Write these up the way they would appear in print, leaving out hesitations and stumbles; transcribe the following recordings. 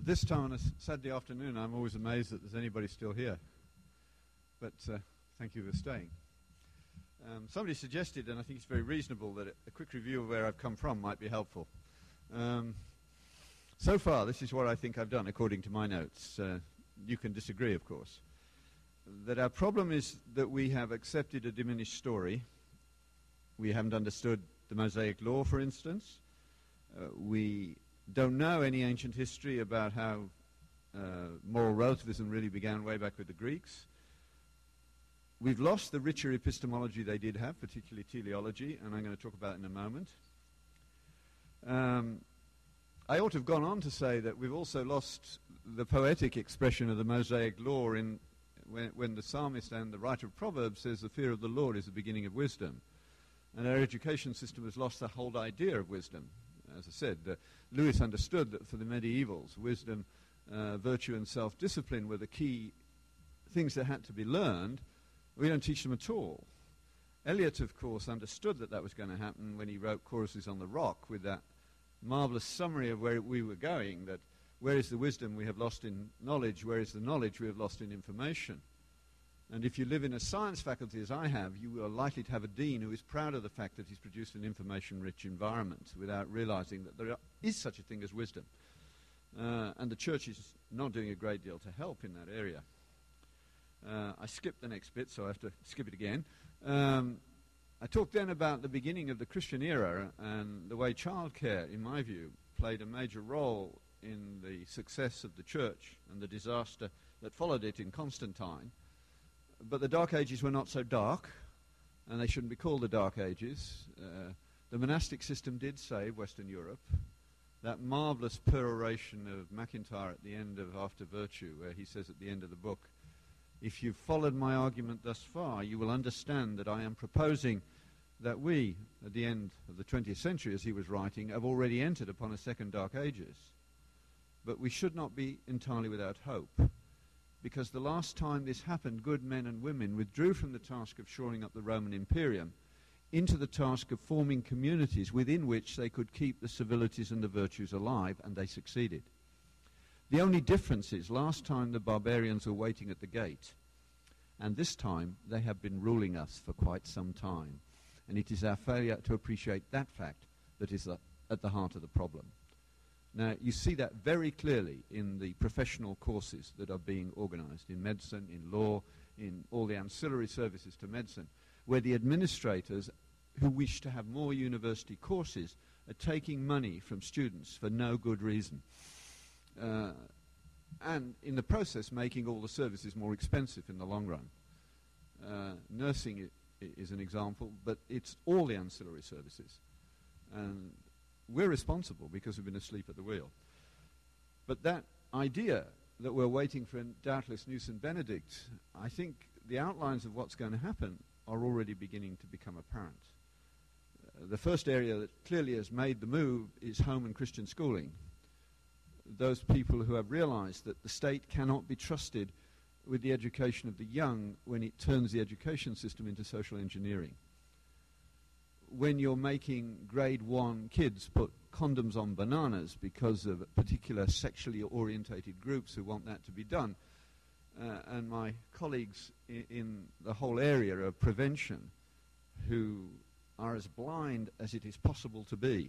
At this time on a Saturday afternoon, I'm always amazed that there's anybody still here. But thank you for staying. Somebody suggested, and I think it's very reasonable, that a quick review of where I've come from might be helpful. So far, this is what I think I've done, according to my notes. You can disagree, of course. That our problem is that we have accepted a diminished story. We haven't understood the Mosaic Law, for instance. We don't know any ancient history about how moral relativism really began way back with the Greeks. We've lost the richer epistemology they did have, particularly teleology, and I'm going to talk about it in a moment. I ought to have gone on to say that we've also lost the poetic expression of the Mosaic Law when the psalmist and the writer of Proverbs says the fear of the Lord is the beginning of wisdom. And our education system has lost the whole idea of wisdom. As I said, Lewis understood that for the medievals, wisdom, virtue and self-discipline were the key things that had to be learned. We don't teach them at all. Eliot, of course, understood that was going to happen when he wrote Choruses on the Rock with that marvelous summary of where we were going, that where is the wisdom we have lost in knowledge, where is the knowledge we have lost in information. And if you live in a science faculty as I have, you are likely to have a dean who is proud of the fact that he's produced an information-rich environment without realizing that there is such a thing as wisdom. And the church is not doing a great deal to help in that area. I skipped the next bit, so I have to skip it again. I talked then about the beginning of the Christian era and the way childcare, in my view, played a major role in the success of the church and the disaster that followed it in Constantine. But the Dark Ages were not so dark, and they shouldn't be called the Dark Ages. The monastic system did save Western Europe. That marvelous peroration of MacIntyre at the end of After Virtue, where he says at the end of the book, if you've followed my argument thus far, you will understand that I am proposing that we, at the end of the 20th century, as he was writing, have already entered upon a second Dark Ages. But we should not be entirely without hope, because the last time this happened, good men and women withdrew from the task of shoring up the Roman Imperium into the task of forming communities within which they could keep the civilities and the virtues alive, and they succeeded. The only difference is last time the barbarians were waiting at the gate, and this time they have been ruling us for quite some time. And it is our failure to appreciate that fact that is at the heart of the problem. Now, you see that very clearly in the professional courses that are being organized in medicine, in law, in all the ancillary services to medicine, where the administrators who wish to have more university courses are taking money from students for no good reason. And in the process making all the services more expensive in the long run. Nursing is an example, but it's all the ancillary services. And we're responsible because we've been asleep at the wheel. But that idea that we're waiting for doubtless Nous and Benedict, I think the outlines of what's going to happen are already beginning to become apparent. The first area that clearly has made the move is home and Christian schooling. Those people who have realized that the state cannot be trusted with the education of the young when it turns the education system into social engineering. When you're making grade 1 kids put condoms on bananas because of particular sexually orientated groups who want that to be done, and my colleagues in the whole area of prevention who are as blind as it is possible to be.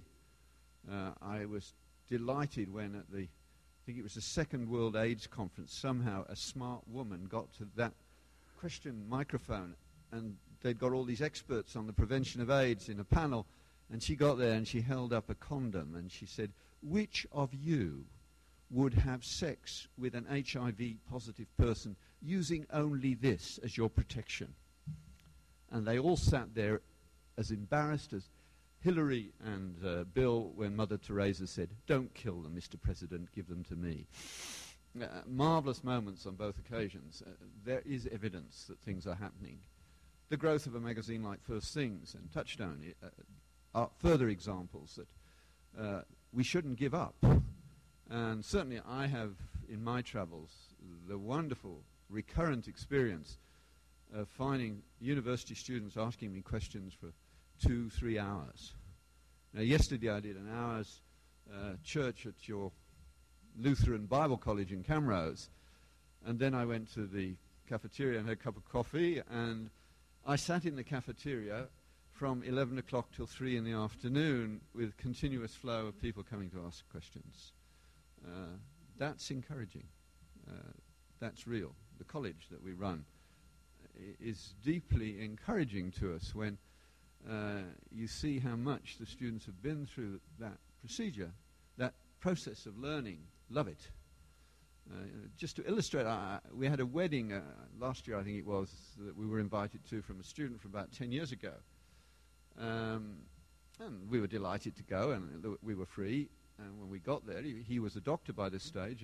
I was delighted when at I think it was the Second World AIDS Conference, somehow a smart woman got to that question microphone, and they'd got all these experts on the prevention of AIDS in a panel, and she got there and she held up a condom and she said, which of you would have sex with an HIV positive person using only this as your protection? And they all sat there as embarrassed as Hillary and Bill when Mother Teresa said, don't kill them, Mr. President, give them to me. Marvelous moments on both occasions. There is evidence that things are happening. The growth of a magazine like First Things and Touchstone are further examples that we shouldn't give up. And certainly I have, in my travels, the wonderful recurrent experience of finding university students asking me questions for 2-3 hours. Now, yesterday I did an hour's church at your Lutheran Bible College in Camrose. And then I went to the cafeteria and had a cup of coffee, and I sat in the cafeteria from 11 o'clock till 3 in the afternoon with continuous flow of people coming to ask questions. That's encouraging. That's real. The college that we run is deeply encouraging to us when you see how much the students have been through that procedure, that process of learning. Love it. Just to illustrate, we had a wedding last year, I think it was, that we were invited to from a student from about 10 years ago. And we were delighted to go, and we were free. And when we got there, he was a doctor by this stage.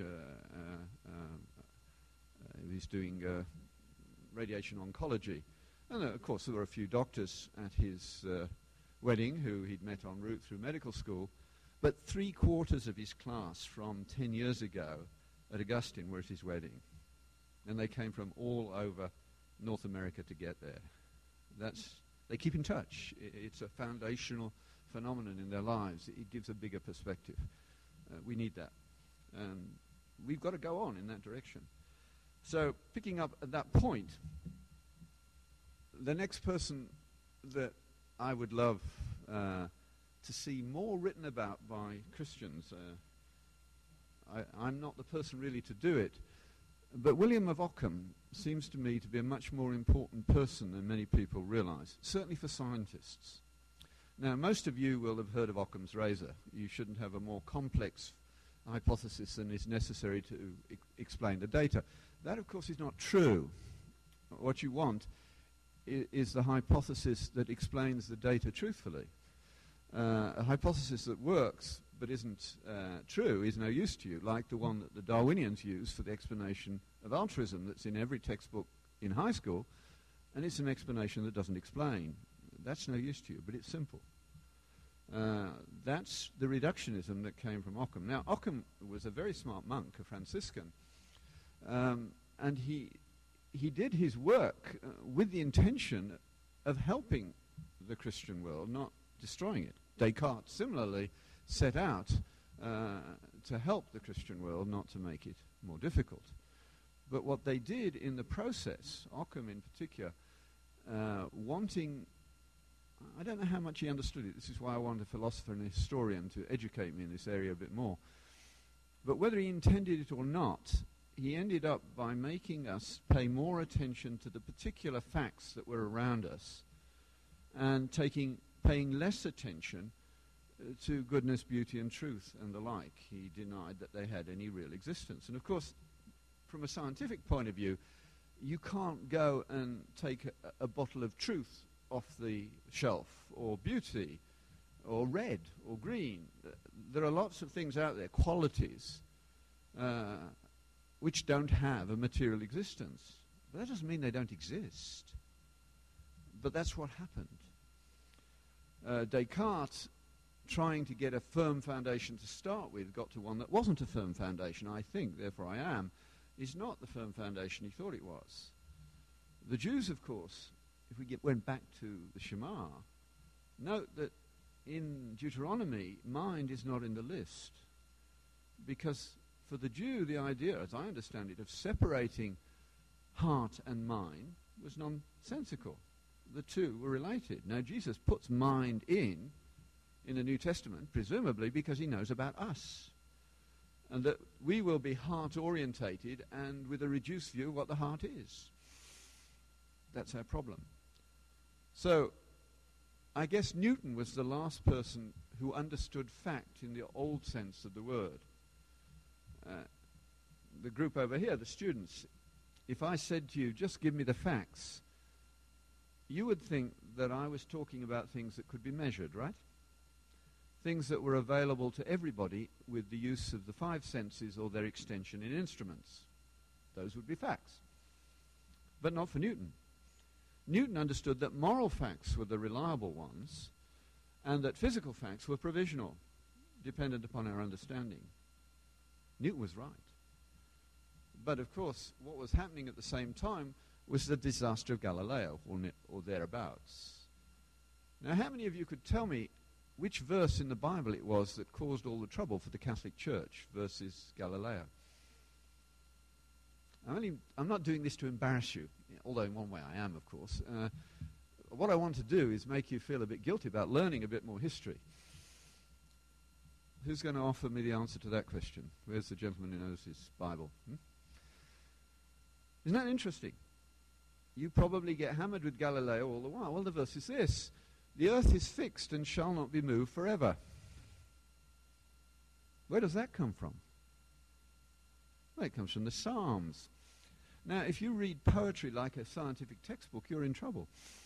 He was doing radiation oncology. And of course, there were a few doctors at his wedding who he'd met en route through medical school. But 3/4 of his class from 10 years ago at Augustine were at his wedding. And they came from all over North America to get there. They keep in touch. It's a foundational phenomenon in their lives. It gives a bigger perspective. We need that. We've got to go on in that direction. So picking up at that point, the next person that I would love to see more written about by Christians, I'm not the person really to do it, but William of Ockham seems to me to be a much more important person than many people realize, certainly for scientists. Now, most of you will have heard of Occam's razor. You shouldn't have a more complex hypothesis than is necessary to explain the data. That, of course, is not true. What you want is the hypothesis that explains the data truthfully. A hypothesis that works but isn't true is no use to you, like the one that the Darwinians use for the explanation of altruism that's in every textbook in high school, and it's an explanation that doesn't explain. That's no use to you, but it's simple. That's the reductionism that came from Occam. Now, Occam was a very smart monk, a Franciscan, and he did his work with the intention of helping the Christian world, not destroying it. Descartes similarly set out to help the Christian world, not to make it more difficult. But what they did in the process, Occam in particular, wanting, I don't know how much he understood it. This is why I want a philosopher and a historian to educate me in this area a bit more. But whether he intended it or not, he ended up by making us pay more attention to the particular facts that were around us and paying less attention to goodness, beauty, and truth and the like. He denied that they had any real existence. And of course, from a scientific point of view, you can't go and take a bottle of truth off the shelf, or beauty, or red, or green. There are lots of things out there, qualities, which don't have a material existence. But that doesn't mean they don't exist. But that's what happened. Descartes, trying to get a firm foundation to start with, got to one that wasn't a firm foundation. I think, therefore I am, is not the firm foundation he thought it was. The Jews, of course, if we went back to the Shema, note that in Deuteronomy, mind is not in the list. Because for the Jew, the idea, as I understand it, of separating heart and mind was nonsensical. The two were related. Now, Jesus puts mind in the New Testament, presumably because he knows about us. And that we will be heart-orientated and with a reduced view of what the heart is. That's our problem. So, I guess Newton was the last person who understood fact in the old sense of the word. The group over here, the students, if I said to you, just give me the facts, you would think that I was talking about things that could be measured, right? Things that were available to everybody with the use of the five senses or their extension in instruments. Those would be facts. But not for Newton. Newton understood that moral facts were the reliable ones and that physical facts were provisional, dependent upon our understanding. Newton was right. But of course, what was happening at the same time was the disaster of Galileo, or thereabouts. Now, how many of you could tell me which verse in the Bible it was that caused all the trouble for the Catholic Church versus Galileo. I'm not doing this to embarrass you, although in one way I am, of course. What I want to do is make you feel a bit guilty about learning a bit more history. Who's going to offer me the answer to that question? Where's the gentleman who knows his Bible? Isn't that interesting? You probably get hammered with Galileo all the while. Well, the verse is this: the earth is fixed and shall not be moved forever. Where does that come from? Well, it comes from the Psalms. Now, if you read poetry like a scientific textbook, you're in trouble.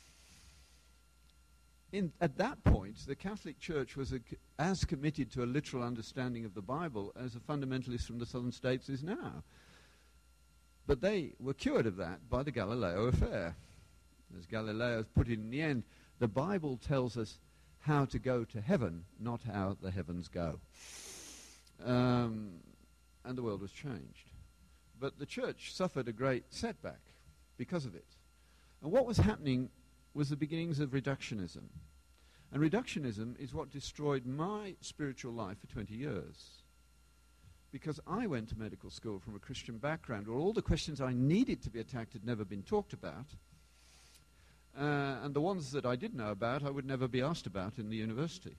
At that point, the Catholic Church was as committed to a literal understanding of the Bible as a fundamentalist from the southern states is now. But they were cured of that by the Galileo affair. As Galileo put it in the end, the Bible tells us how to go to heaven, not how the heavens go. And the world was changed. But the church suffered a great setback because of it. And what was happening was the beginnings of reductionism. And reductionism is what destroyed my spiritual life for 20 years. Because I went to medical school from a Christian background where all the questions I needed to be attacked had never been talked about. And the ones that I did know about, I would never be asked about in the university.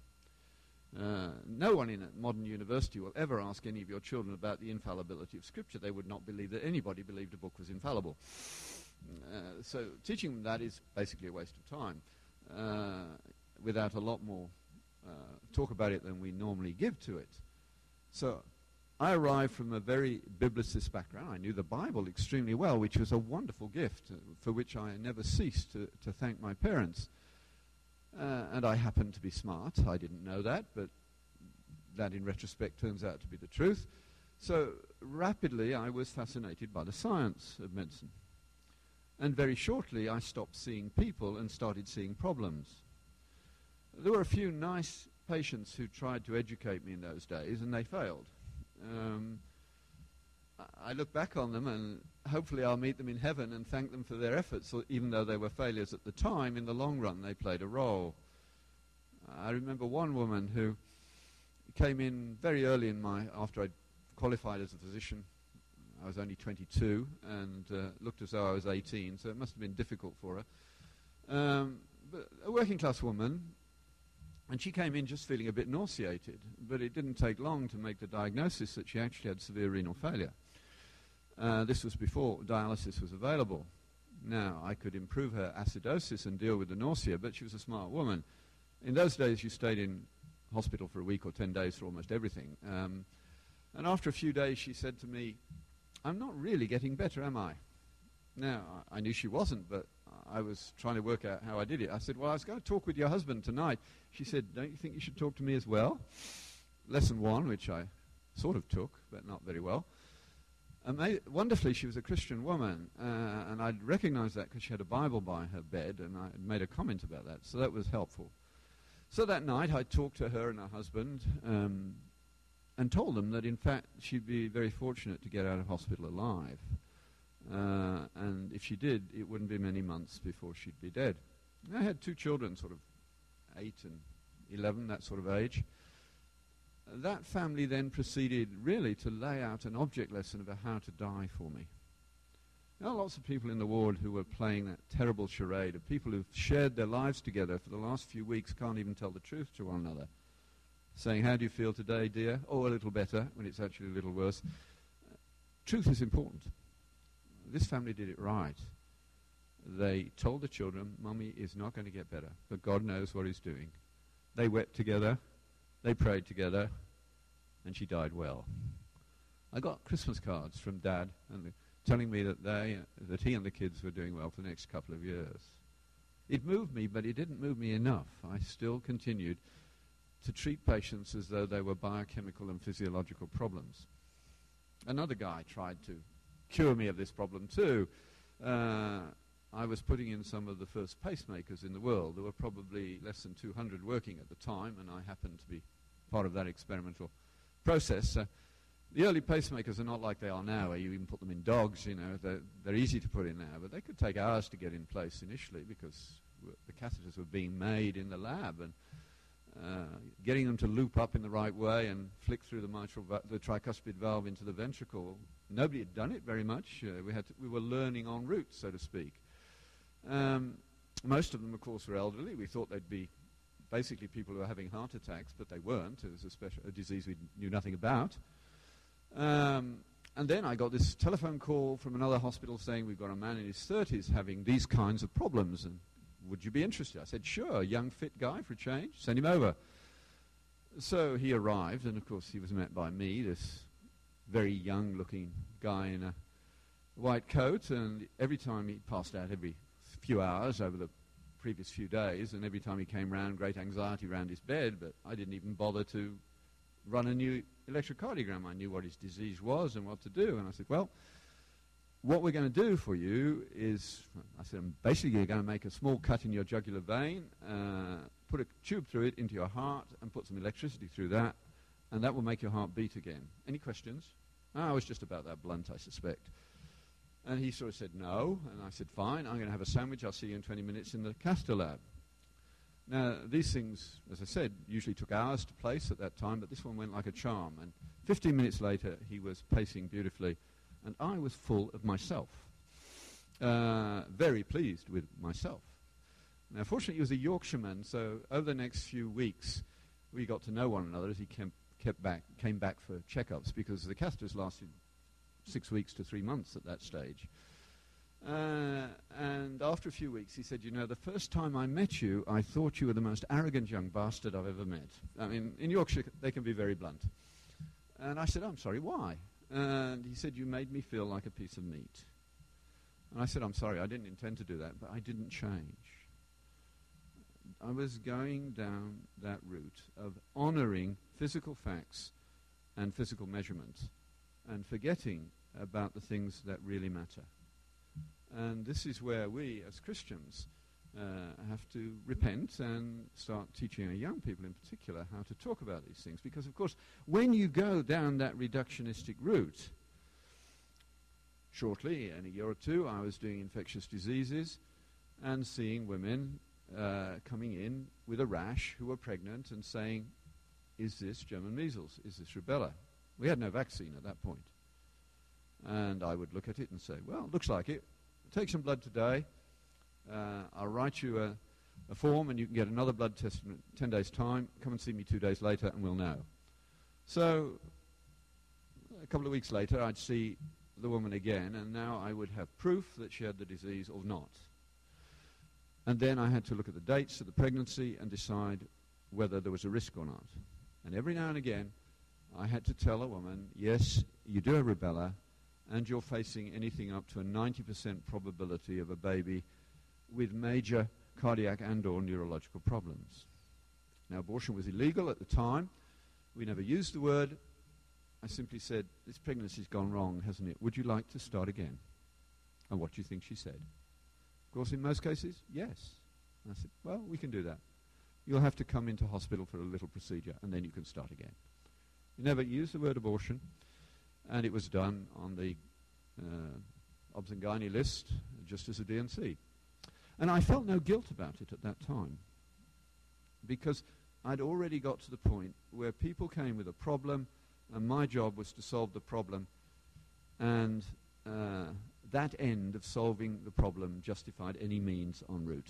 No one in a modern university will ever ask any of your children about the infallibility of Scripture. They would not believe that anybody believed a book was infallible. So teaching them that is basically a waste of time, without a lot more talk about it than we normally give to it. So I arrived from a very biblicist background. I knew the Bible extremely well, which was a wonderful gift for which I never ceased to thank my parents. And I happened to be smart. I didn't know that, but that in retrospect turns out to be the truth. So rapidly I was fascinated by the science of medicine. And very shortly I stopped seeing people and started seeing problems. There were a few nice patients who tried to educate me in those days, and they failed. I look back on them, and hopefully I'll meet them in heaven and thank them for their efforts, even though they were failures at the time. In the long run, they played a role. I remember one woman who came in very early after I'd qualified as a physician. I was only 22 and looked as though I was 18, so it must have been difficult for her. But a working class woman, and she came in just feeling a bit nauseated, but it didn't take long to make the diagnosis that she actually had severe renal failure. This was before dialysis was available. Now, I could improve her acidosis and deal with the nausea, but she was a smart woman. In those days, you stayed in hospital for a week or 10 days for almost everything. And after a few days, she said to me, "I'm not really getting better, am I?" Now, I knew she wasn't, but I was trying to work out how I did it. I said, "Well, I was going to talk with your husband tonight." She said, "Don't you think you should talk to me as well?" Lesson 1, which I sort of took, but not very well. Wonderfully, she was a Christian woman, and I'd recognized that because she had a Bible by her bed, and I had made a comment about that, so that was helpful. So that night, I talked to her and her husband, and told them that, in fact, she'd be very fortunate to get out of hospital alive. And if she did, it wouldn't be many months before she'd be dead. And I had 2 children, sort of 8 and 11, that sort of age. That family then proceeded really to lay out an object lesson about how to die for me. There are lots of people in the ward who were playing that terrible charade of people who've shared their lives together for the last few weeks, can't even tell the truth to one another, saying, "How do you feel today, dear?" "Oh, a little better," when it's actually a little worse. Truth is important. This family did it right. They told the children, "Mummy is not going to get better, but God knows what he's doing." They wept together, they prayed together, and she died well. I got Christmas cards from Dad and telling me that he and the kids were doing well for the next couple of years. It moved me, but it didn't move me enough. I still continued to treat patients as though they were biochemical and physiological problems. Another guy tried to cure me of this problem too. I was putting in some of the first pacemakers in the world. There were probably less than 200 working at the time, and I happened to be part of that experimental process. The early pacemakers are not like they are now, where you even put them in dogs. They're easy to put in now, but they could take hours to get in place initially because the catheters were being made in the lab, and getting them to loop up in the right way and flick through the tricuspid valve into the ventricle. Nobody had done it very much. We were learning en route, so to speak. Most of them, of course, were elderly. We thought they'd be basically people who were having heart attacks, but they weren't. It was a disease we knew nothing about. And then I got this telephone call from another hospital saying, we've got a man in his 30s having these kinds of problems, and would you be interested? I said, sure, young, fit guy for a change. Send him over. So he arrived, and of course he was met by me, this very young-looking guy in a white coat, and every time he passed out every few hours over the previous few days, and every time he came round, great anxiety round his bed, but I didn't even bother to run a new electrocardiogram. I knew what his disease was and what to do, and I said, well, what we're going to do for you is, I said, I'm basically going to make a small cut in your jugular vein, put a tube through it into your heart, and put some electricity through that, and that will make your heart beat again. Any questions? I was just about that blunt, I suspect. And he sort of said no, and I said, fine, I'm going to have a sandwich. I'll see you in 20 minutes in the catheter lab. Now, these things, as I said, usually took hours to place at that time, but this one went like a charm. And 15 minutes later, he was pacing beautifully, and I was full of myself, very pleased with myself. Now, fortunately, he was a Yorkshireman, so over the next few weeks, we got to know one another as he came back for checkups, because the catheters lasted 6 weeks to 3 months at that stage. And after a few weeks, he said, you know, the first time I met you, I thought you were the most arrogant young bastard I've ever met. I mean, in Yorkshire, they can be very blunt. And I said, I'm sorry, why? And he said, you made me feel like a piece of meat. And I said, I'm sorry, I didn't intend to do that, but I didn't change. I was going down that route of honoring physical facts and physical measurement and forgetting about the things that really matter. And this is where we, as Christians, have to repent and start teaching our young people in particular how to talk about these things. Because, of course, when you go down that reductionistic route, shortly, in a year or two, I was doing infectious diseases and seeing women coming in with a rash who were pregnant and saying, is this German measles? Is this rubella? We had no vaccine at that point. And I would look at it and say, well, looks like it. Take some blood today. I'll write you a form and you can get another blood test in 10 days' time. Come and see me 2 days later and we'll know. So a couple of weeks later, I'd see the woman again, and now I would have proof that she had the disease or not. And then I had to look at the dates of the pregnancy and decide whether there was a risk or not. And every now and again, I had to tell a woman, yes, you do have rubella, and you're facing anything up to a 90% probability of a baby with major cardiac and or neurological problems. Now, abortion was illegal at the time. We never used the word. I simply said, this pregnancy's gone wrong, hasn't it? Would you like to start again? And what do you think she said? Of course, in most cases, yes. And I said, well, we can do that. You'll have to come into hospital for a little procedure, and then you can start again. We never used the word abortion, and it was done on the obs and gynae list, just as a D&C. And I felt no guilt about it at that time, because I'd already got to the point where people came with a problem, and my job was to solve the problem, and that end of solving the problem justified any means en route.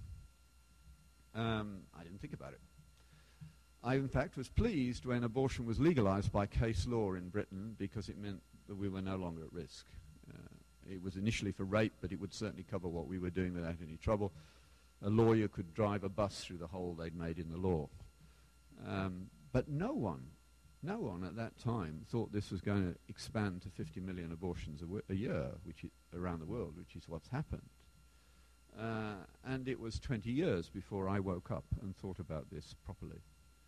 I didn't think about it. I, in fact, was pleased when abortion was legalized by case law in Britain, because it meant that we were no longer at risk. It was initially for rape, but it would certainly cover what we were doing without any trouble. A lawyer could drive a bus through the hole they'd made in the law. But no one at that time thought this was going to expand to 50 million abortions a year, around the world, which is what's happened. And it was 20 years before I woke up and thought about this properly.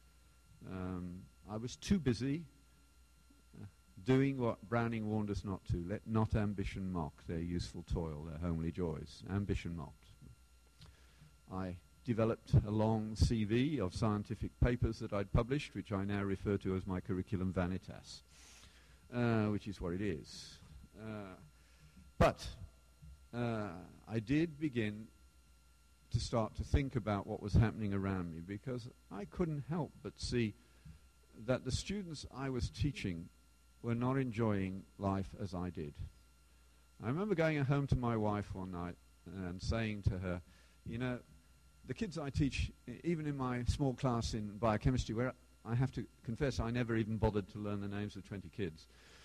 I was too busy doing what Browning warned us not to. Let not ambition mock their useful toil, their homely joys. Ambition mocked. I developed a long CV of scientific papers that I'd published, which I now refer to as my curriculum vanitas, which is what it is. But I did begin to start to think about what was happening around me, because I couldn't help but see that the students I was teaching were not enjoying life as I did. I remember going home to my wife one night and saying to her, you know, the kids I teach, even in my small class in biochemistry, where I have to confess I never even bothered to learn the names of 20 kids,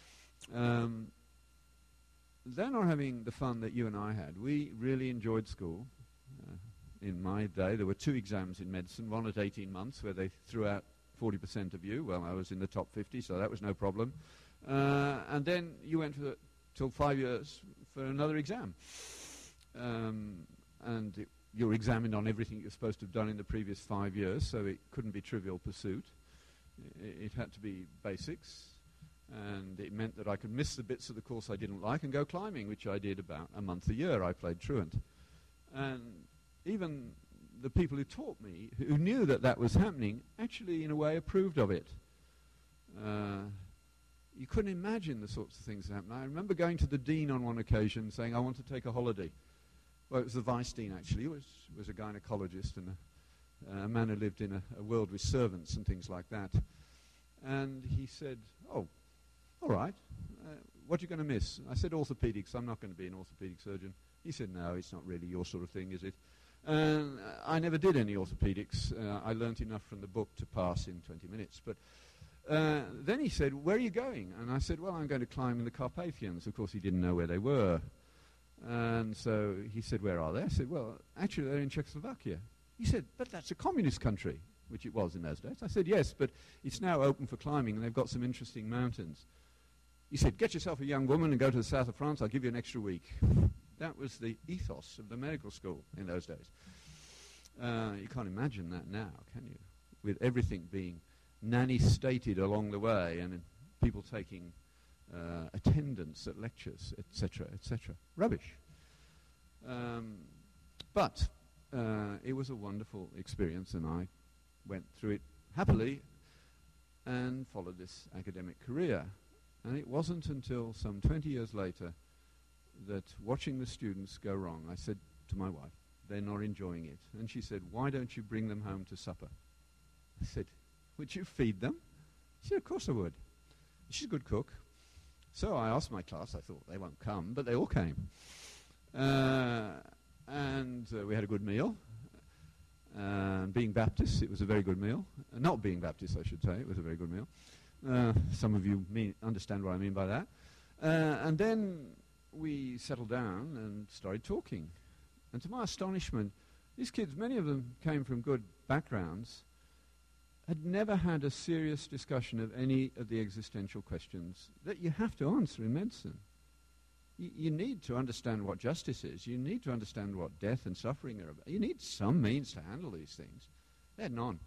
they're not having the fun that you and I had. We really enjoyed school. In my day, there were 2 exams in medicine, one at 18 months, where they threw out 40% of you. Well, I was in the top 50, so that was no problem. And then you went till 5 years for another exam. You were examined on everything you're supposed to have done in the previous 5 years, so it couldn't be trivial pursuit. It had to be basics, and it meant that I could miss the bits of the course I didn't like and go climbing, which I did about a month a year. I played truant. And even the people who taught me, who knew that that was happening, actually in a way approved of it. You couldn't imagine the sorts of things that happened. I remember going to the dean on one occasion saying, I want to take a holiday. Well, it was the vice dean, actually. He was a gynecologist and a man who lived in a world with servants and things like that. And he said, oh, all right, what are you going to miss? I said, orthopedics. I'm not going to be an orthopedic surgeon. He said, no, it's not really your sort of thing, is it? And I never did any orthopedics. I learnt enough from the book to pass in 20 minutes. But then he said, where are you going? And I said, well, I'm going to climb in the Carpathians. Of course, he didn't know where they were. And so he said, where are they? I said, well, actually, they're in Czechoslovakia. He said, but that's a communist country, which it was in those days. I said, yes, but it's now open for climbing, and they've got some interesting mountains. He said, get yourself a young woman and go to the south of France. I'll give you an extra week. That was the ethos of the medical school in those days. You can't imagine that now, can you? With everything being nanny-stated along the way and people taking attendance at lectures, etc., etc. Rubbish. But it was a wonderful experience, and I went through it happily and followed this academic career. And it wasn't until some 20 years later that watching the students go wrong, I said to my wife, they're not enjoying it. And she said, why don't you bring them home to supper? I said, would you feed them? She said, of course I would. She's a good cook. So I asked my class, I thought they won't come, but they all came. And we had a good meal. Being Baptist, it was a very good meal. Not being Baptist, I should say, it was a very good meal. Some of you understand what I mean by that. And then we settled down and started talking. And to my astonishment, these kids, many of them came from good backgrounds, had never had a serious discussion of any of the existential questions that you have to answer in medicine. You need to understand what justice is. You need to understand what death and suffering are about. You need some means to handle these things. They had none.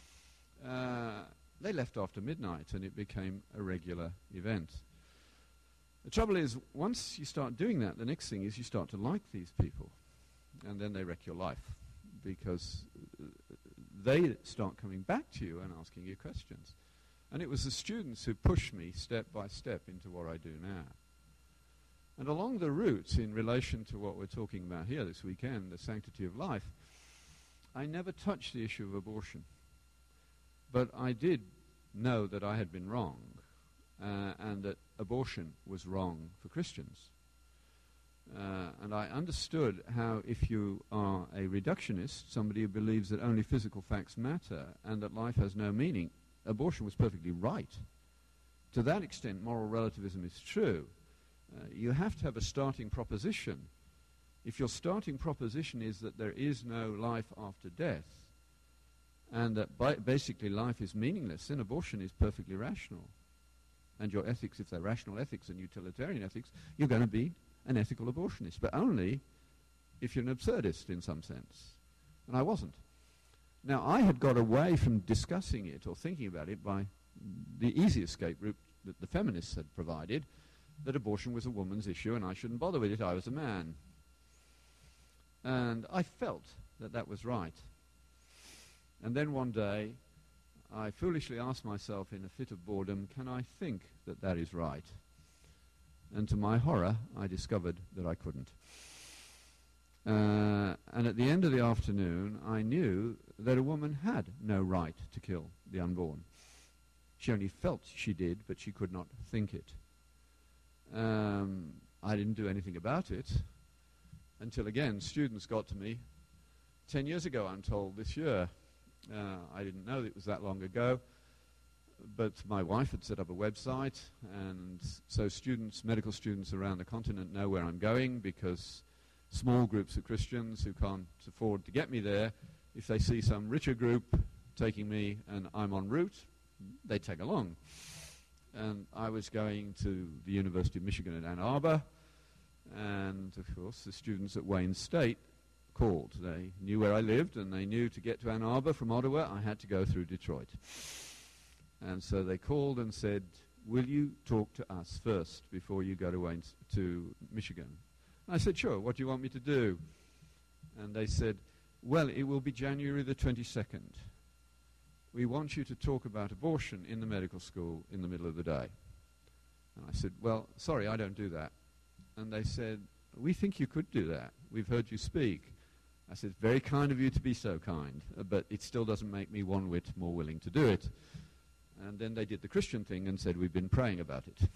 They left after midnight, and it became a regular event. The trouble is, once you start doing that, the next thing is you start to like these people, and then they wreck your life, because they start coming back to you and asking you questions. And it was the students who pushed me step by step into what I do now. And along the route, in relation to what we're talking about here this weekend, the sanctity of life, I never touched the issue of abortion. But I did know that I had been wrong, and that abortion was wrong for Christians. And I understood how, if you are a reductionist, somebody who believes that only physical facts matter and that life has no meaning, abortion was perfectly right. To that extent, moral relativism is true. You have to have a starting proposition. If your starting proposition is that there is no life after death, and that basically life is meaningless, then abortion is perfectly rational. And your ethics, if they're rational ethics and utilitarian ethics, you're going to be an ethical abortionist, but only if you're an absurdist in some sense. And I wasn't. Now, I had got away from discussing it or thinking about it by the easy escape route that the feminists had provided, that abortion was a woman's issue and I shouldn't bother with it, I was a man. And I felt that that was right. And then one day, I foolishly asked myself in a fit of boredom, can I think that that is right? And to my horror, I discovered that I couldn't. And at the end of the afternoon, I knew that a woman had no right to kill the unborn. She only felt she did, but she could not think it. I didn't do anything about it until, again, students got to me 10 years ago, I'm told, this year. I didn't know it was that long ago, but my wife had set up a website, and so students, medical students around the continent know where I'm going, because small groups of Christians who can't afford to get me there, if they see some richer group taking me and I'm en route, they tag along. And I was going to the University of Michigan in Ann Arbor, and of course the students at Wayne State called. They knew where I lived, and they knew to get to Ann Arbor from Ottawa I had to go through Detroit. And so they called and said, will you talk to us first before you go to Michigan? And I said, sure, what do you want me to do? And they said, well, it will be January the 22nd. We want you to talk about abortion in the medical school in the middle of the day. And I said, well, sorry, I don't do that. And they said, we think you could do that. We've heard you speak. I said, very kind of you to be so kind, but it still doesn't make me one whit more willing to do it. And then they did the Christian thing and said, we've been praying about it.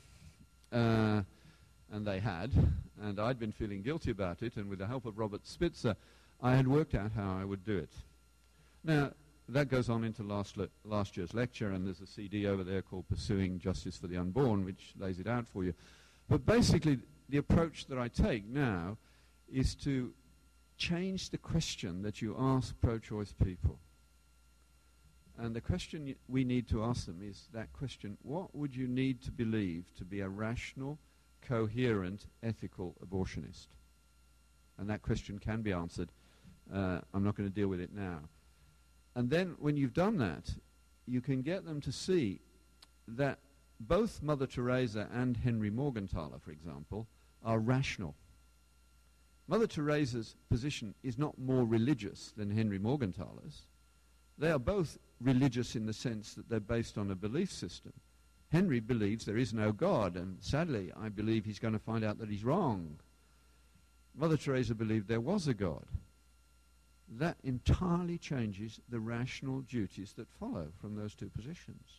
And they had, and I'd been feeling guilty about it, and with the help of Robert Spitzer, I had worked out how I would do it. Now, that goes on into last year's lecture, and there's a CD over there called Pursuing Justice for the Unborn, which lays it out for you. But basically, the approach that I take now is to change the question that you ask pro-choice people. And the question we need to ask them is that question, what would you need to believe to be a rational, coherent, ethical abortionist? And that question can be answered. I'm not going to deal with it now. And then when you've done that, you can get them to see that both Mother Teresa and Henry Morgenthaler, for example, are rational. Mother Teresa's position is not more religious than Henry Morgenthaler's. They are both religious in the sense that they're based on a belief system. Henry believes there is no God, and sadly, I believe he's going to find out that he's wrong. Mother Teresa believed there was a God. That entirely changes the rational duties that follow from those two positions.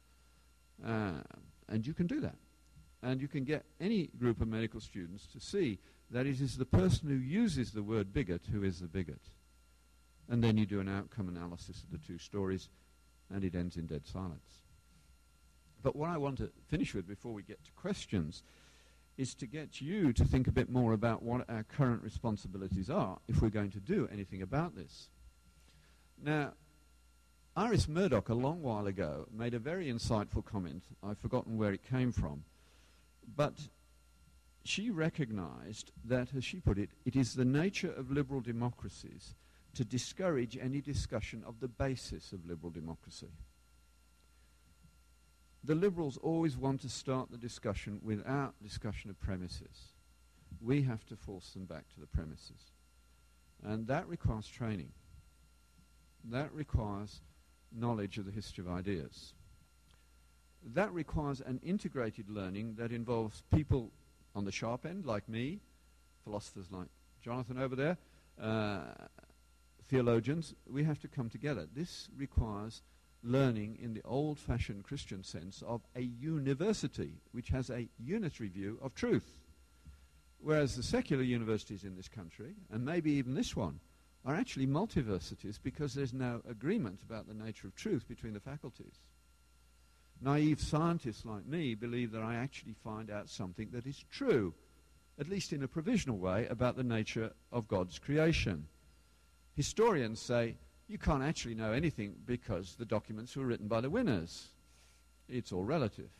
And you can do that. And you can get any group of medical students to see that it is the person who uses the word bigot who is the bigot. And then you do an outcome analysis of the two stories, and it ends in dead silence. But what I want to finish with before we get to questions is to get you to think a bit more about what our current responsibilities are if we're going to do anything about this. Now, Iris Murdoch, a long while ago, made a very insightful comment. I've forgotten where it came from. But she recognized that, as she put it, it is the nature of liberal democracies to discourage any discussion of the basis of liberal democracy. The liberals always want to start the discussion without discussion of premises. We have to force them back to the premises. And that requires training. That requires knowledge of the history of ideas. That requires an integrated learning that involves people on the sharp end, like me, philosophers like Jonathan over there, theologians. We have to come together. This requires learning in the old-fashioned Christian sense of a university, which has a unitary view of truth. Whereas the secular universities in this country, and maybe even this one, are actually multiversities because there's no agreement about the nature of truth between the faculties. Naive scientists like me believe that I actually find out something that is true, at least in a provisional way, about the nature of God's creation. Historians say, you can't actually know anything because the documents were written by the winners. It's all relative.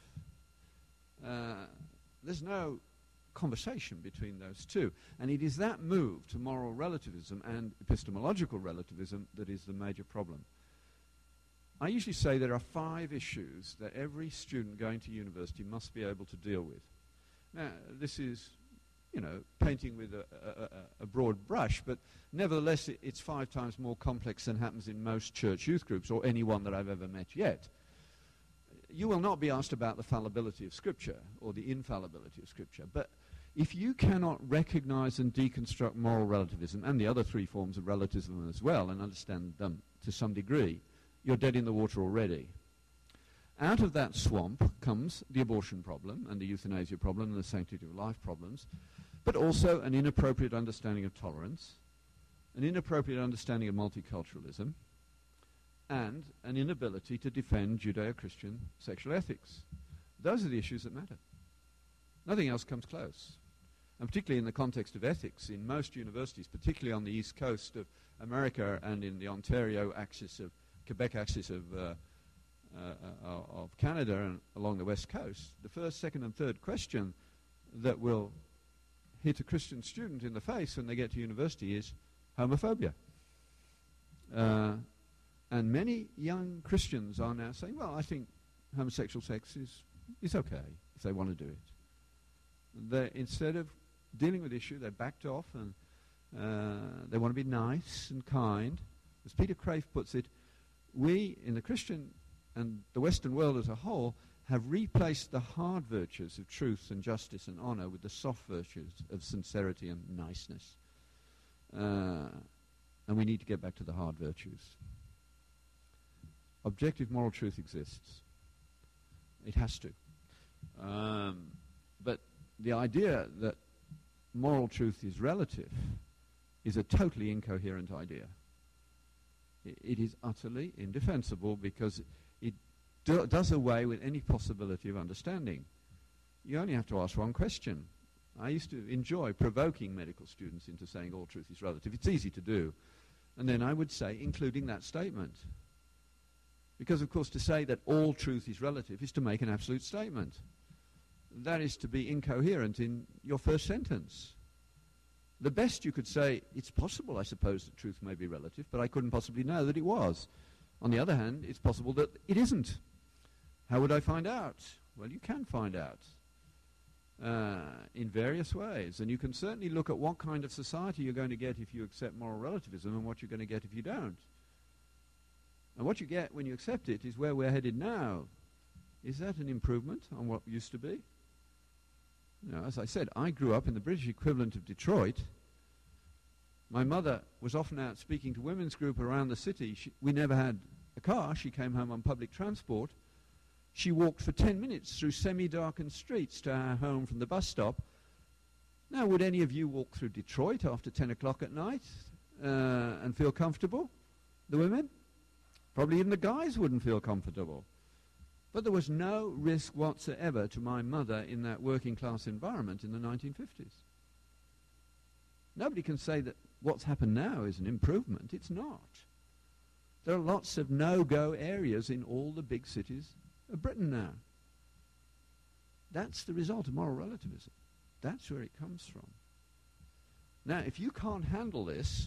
There's no conversation between those two. And it is that move to moral relativism and epistemological relativism that is the major problem. I usually say there are 5 issues that every student going to university must be able to deal with. Now, this is, painting with a broad brush, but nevertheless it's 5 times more complex than happens in most church youth groups or anyone that I've ever met yet. You will not be asked about the fallibility of Scripture or the infallibility of Scripture, but If you cannot recognize and deconstruct moral relativism and the other three forms of relativism as well and understand them to some degree, you're dead in the water already. Out of that swamp comes the abortion problem and the euthanasia problem and the sanctity of life problems, but also an inappropriate understanding of tolerance, an inappropriate understanding of multiculturalism, and an inability to defend Judeo-Christian sexual ethics. Those are the issues that matter. Nothing else comes close. And particularly in the context of ethics, in most universities, particularly on the east coast of America and in the Ontario axis of Quebec axis of Canada and along the west coast, the first, second, and third question that will hit a Christian student in the face when they get to university is homophobia. And many young Christians are now saying, well, I think homosexual sex is okay if they want to do it. Instead of dealing with the issue, they're backed off and they want to be nice and kind. As Peter Crave puts it, we in the Christian and the Western world as a whole have replaced the hard virtues of truth and justice and honor with the soft virtues of sincerity and niceness. And we need to get back to the hard virtues. Objective moral truth exists. It has to. But the idea that moral truth is relative is a totally incoherent idea. It is utterly indefensible because it does away with any possibility of understanding. You only have to ask one question. I used to enjoy provoking medical students into saying all truth is relative. It's easy to do. And then I would say, including that statement. Because, of course, to say that all truth is relative is to make an absolute statement. That is to be incoherent in your first sentence. The best you could say, it's possible, I suppose, that truth may be relative, but I couldn't possibly know that it was. On the other hand, it's possible that it isn't. How would I find out? Well, you can find out in various ways. And you can certainly look at what kind of society you're going to get if you accept moral relativism and what you're going to get if you don't. And what you get when you accept it is where we're headed now. Is that an improvement on what used to be? You know, as I said, I grew up in the British equivalent of Detroit. My mother was often out speaking to women's group around the city. We never had a car. She came home on public transport. She walked for 10 minutes through semi-darkened streets to our home from the bus stop. Now, would any of you walk through Detroit after 10 o'clock at night and feel comfortable? The women? Probably even the guys wouldn't feel comfortable. But there was no risk whatsoever to my mother in that working class environment in the 1950s. Nobody can say that what's happened now is an improvement. It's not. There are lots of no-go areas in all the big cities of Britain now. That's the result of moral relativism. That's where it comes from. Now, if you can't handle this,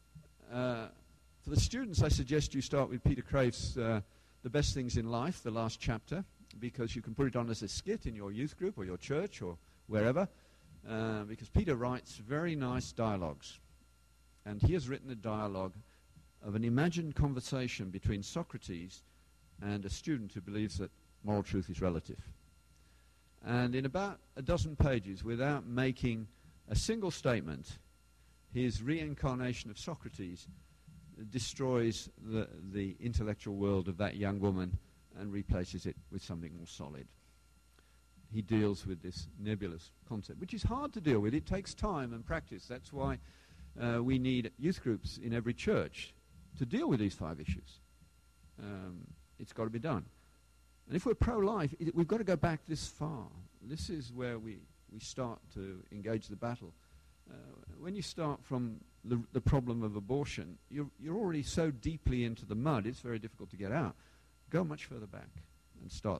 for the students, I suggest you start with Peter Crave's The Best Things in Life, the last chapter, because you can put it on as a skit in your youth group or your church or wherever, because Peter writes very nice dialogues. And he has written a dialogue of an imagined conversation between Socrates and a student who believes that moral truth is relative. And in about a dozen pages, without making a single statement, his reincarnation of Socrates destroys the intellectual world of that young woman and replaces it with something more solid. He deals with this nebulous concept, which is hard to deal with. It takes time and practice. That's why we need youth groups in every church to deal with these 5 issues. It's got to be done. And if we're pro-life, we've got to go back this far. This is where we start to engage the battle. When you start from the problem of abortion, you're already so deeply into the mud, it's very difficult to get out. Go much further back and start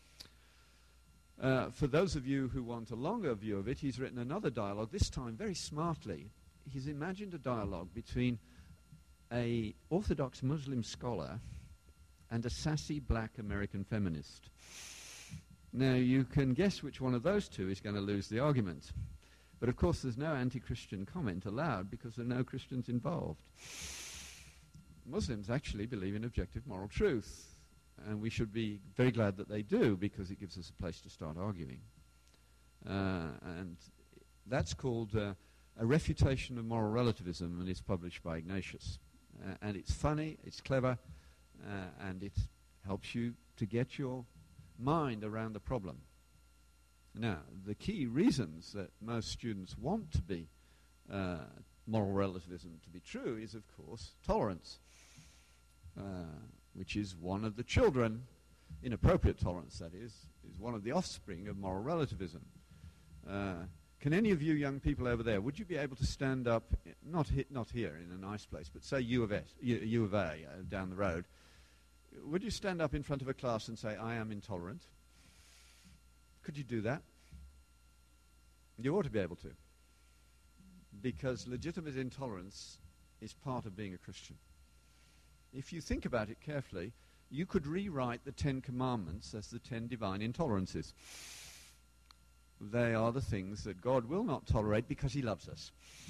there. For those of you who want a longer view of it, he's written another dialogue, this time very smartly. He's imagined a dialogue between an Orthodox Muslim scholar and a sassy black American feminist. Now, you can guess which one of those two is going to lose the argument. But of course, there's no anti-Christian comment allowed because there are no Christians involved. Muslims actually believe in objective moral truth. And we should be very glad that they do because it gives us a place to start arguing. And That's called A Refutation of Moral Relativism, and it's published by Ignatius. And it's funny, it's clever, and it helps you to get your mind around the problem. Now, the key reasons that most students want to be moral relativism to be true is, of course, tolerance, which is one of the children, inappropriate tolerance, that is one of the offspring of moral relativism. Can any of you young people over there, would you be able to stand up, not here in a nice place, but say U of A down the road, would you stand up in front of a class and say, I am intolerant? Could you do that? You ought to be able to, because legitimate intolerance is part of being a Christian. If you think about it carefully, you could rewrite the 10 Commandments as the 10 divine intolerances. They are the things that God will not tolerate because he loves us.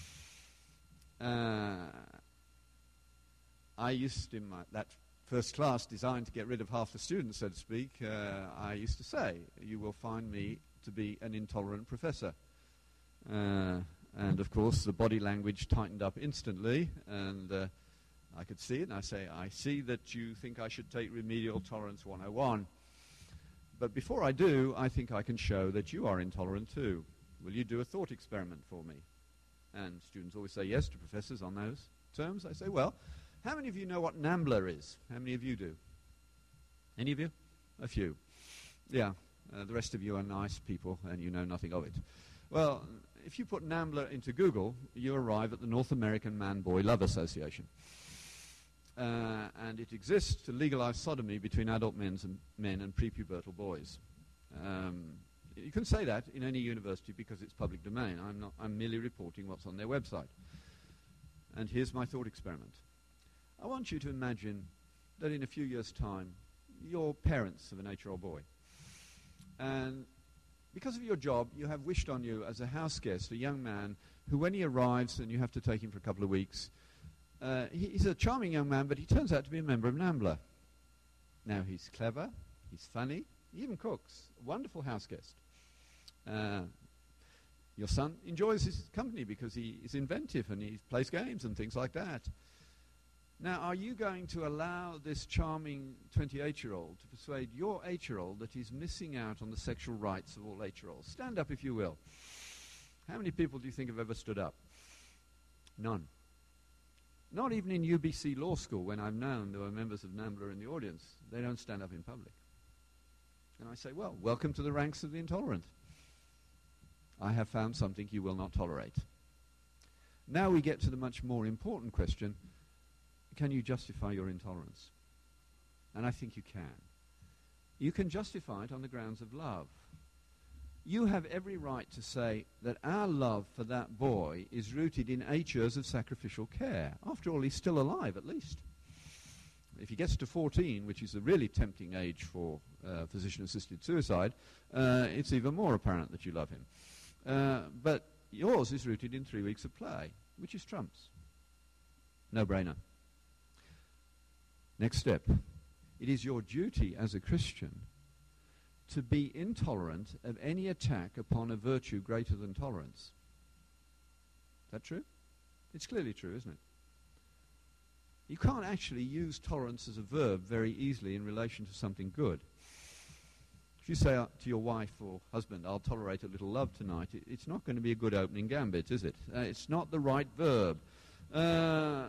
I used, in that first class designed to get rid of half the students, so to speak, I used to say, you will find me to be an intolerant professor. And of course the body language tightened up instantly, and I could see it, and I say, I see that you think I should take Remedial Tolerance 101. But before I do, I think I can show that you are intolerant too. Will you do a thought experiment for me? And students always say yes to professors on those terms. I say, well, how many of you know what NAMBLA is? How many of you do? Any of you? A few. Yeah, the rest of you are nice people and you know nothing of it. Well, if you put NAMBLA into Google, you arrive at the North American Man-Boy Love Association. And it exists to legalize sodomy between adult men and prepubertal boys. You can say that in any university because it's public domain. I'm merely reporting what's on their website. And here's my thought experiment. I want you to imagine that in a few years' time, you're parents of an 8-year-old boy. And because of your job, you have wished on you as a house guest a young man who, when he arrives and you have to take him for a couple of weeks, he's a charming young man, but he turns out to be a member of NAMBLA. Now, he's clever, he's funny, he even cooks. A wonderful house guest. Your son enjoys his company because he is inventive and he plays games and things like that. Now, are you going to allow this charming 28-year-old to persuade your 8-year-old that he's missing out on the sexual rights of all 8-year-olds? Stand up if you will. How many people do you think have ever stood up? None. Not even in UBC Law School, when I've known there were members of NAMBLA in the audience. They don't stand up in public. And I say, well, welcome to the ranks of the intolerant. I have found something you will not tolerate. Now we get to the much more important question, can you justify your intolerance? And I think you can. You can justify it on the grounds of love. You have every right to say that our love for that boy is rooted in 8 years of sacrificial care. After all, he's still alive, at least. If he gets to 14, which is a really tempting age for physician-assisted suicide, it's even more apparent that you love him. But yours is rooted in 3 weeks of play, which is Trump's. No-brainer. Next step. It is your duty as a Christian to be intolerant of any attack upon a virtue greater than tolerance. Is that true? It's clearly true, isn't it? You can't actually use tolerance as a verb very easily in relation to something good. If you say to your wife or husband, I'll tolerate a little love tonight, it's not going to be a good opening gambit, is it? It's not the right verb. And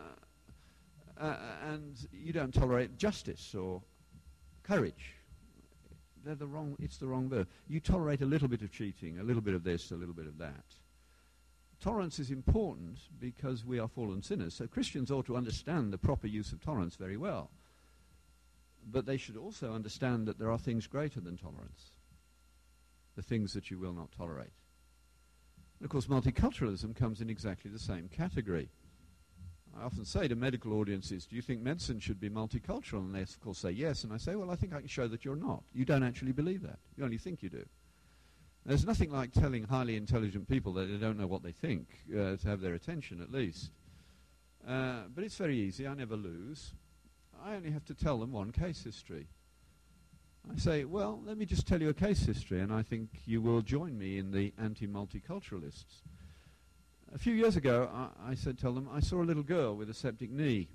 you don't tolerate justice or courage. It's the wrong verb. You tolerate a little bit of cheating, a little bit of this, a little bit of that. Tolerance is important because we are fallen sinners. So Christians ought to understand the proper use of tolerance very well. But they should also understand that there are things greater than tolerance. The things that you will not tolerate. And of course, multiculturalism comes in exactly the same category. I often say to medical audiences, do you think medicine should be multicultural? And they, of course, say yes. And I say, well, I think I can show that you're not. You don't actually believe that. You only think you do. There's nothing like telling highly intelligent people that they don't know what they think, to have their attention at least. But it's very easy. I never lose. I only have to tell them one case history. I say, well, let me just tell you a case history, and I think you will join me in the anti-multiculturalists. A few years ago, told them, I saw a little girl with a septic knee.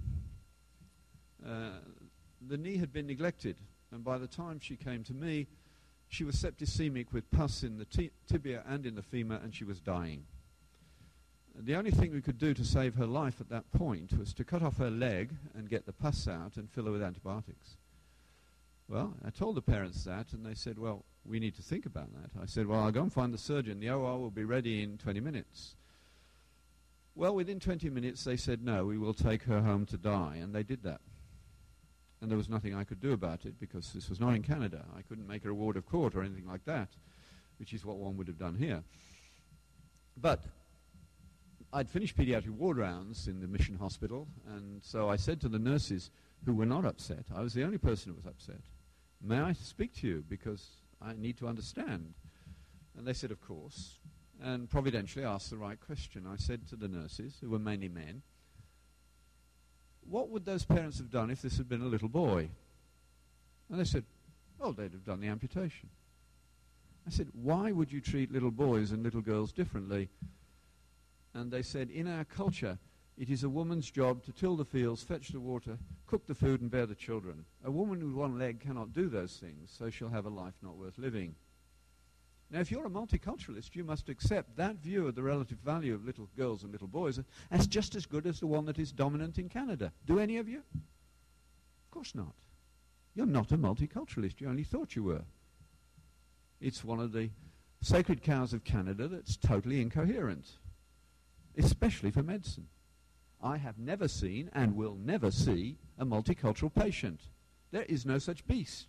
The knee had been neglected, and by the time she came to me, she was septicemic with pus in the tibia and in the femur, and she was dying. The only thing we could do to save her life at that point was to cut off her leg and get the pus out and fill her with antibiotics. Well, I told the parents that, and they said, well, we need to think about that. I said, well, I'll go and find the surgeon. The OR will be ready in 20 minutes. Well, within 20 minutes, they said, no, we will take her home to die, and they did that. And there was nothing I could do about it because this was not in Canada. I couldn't make her a ward of court or anything like that, which is what one would have done here. But I'd finished pediatric ward rounds in the mission hospital, and so I said to the nurses who were not upset, I was the only person who was upset, may I speak to you because I need to understand? And they said, of course, and providentially asked the right question. I said to the nurses, who were mainly men, what would those parents have done if this had been a little boy? And they said, oh, they'd have done the amputation. I said, why would you treat little boys and little girls differently? And they said, in our culture, it is a woman's job to till the fields, fetch the water, cook the food, and bear the children. A woman with one leg cannot do those things, so she'll have a life not worth living. Now, if you're a multiculturalist, you must accept that view of the relative value of little girls and little boys as just as good as the one that is dominant in Canada. Do any of you? Of course not. You're not a multiculturalist. You only thought you were. It's one of the sacred cows of Canada that's totally incoherent, especially for medicine. I have never seen and will never see a multicultural patient. There is no such beast.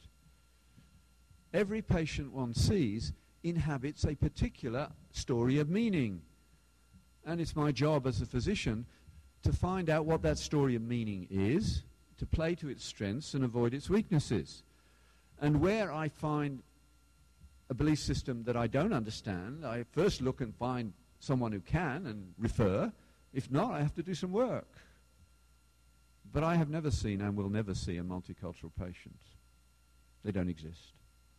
Every patient one sees inhabits a particular story of meaning. And it's my job as a physician to find out what that story of meaning is, to play to its strengths and avoid its weaknesses. And where I find a belief system that I don't understand, I first look and find someone who can and refer. If not, I have to do some work. But I have never seen and will never see a multicultural patient. They don't exist.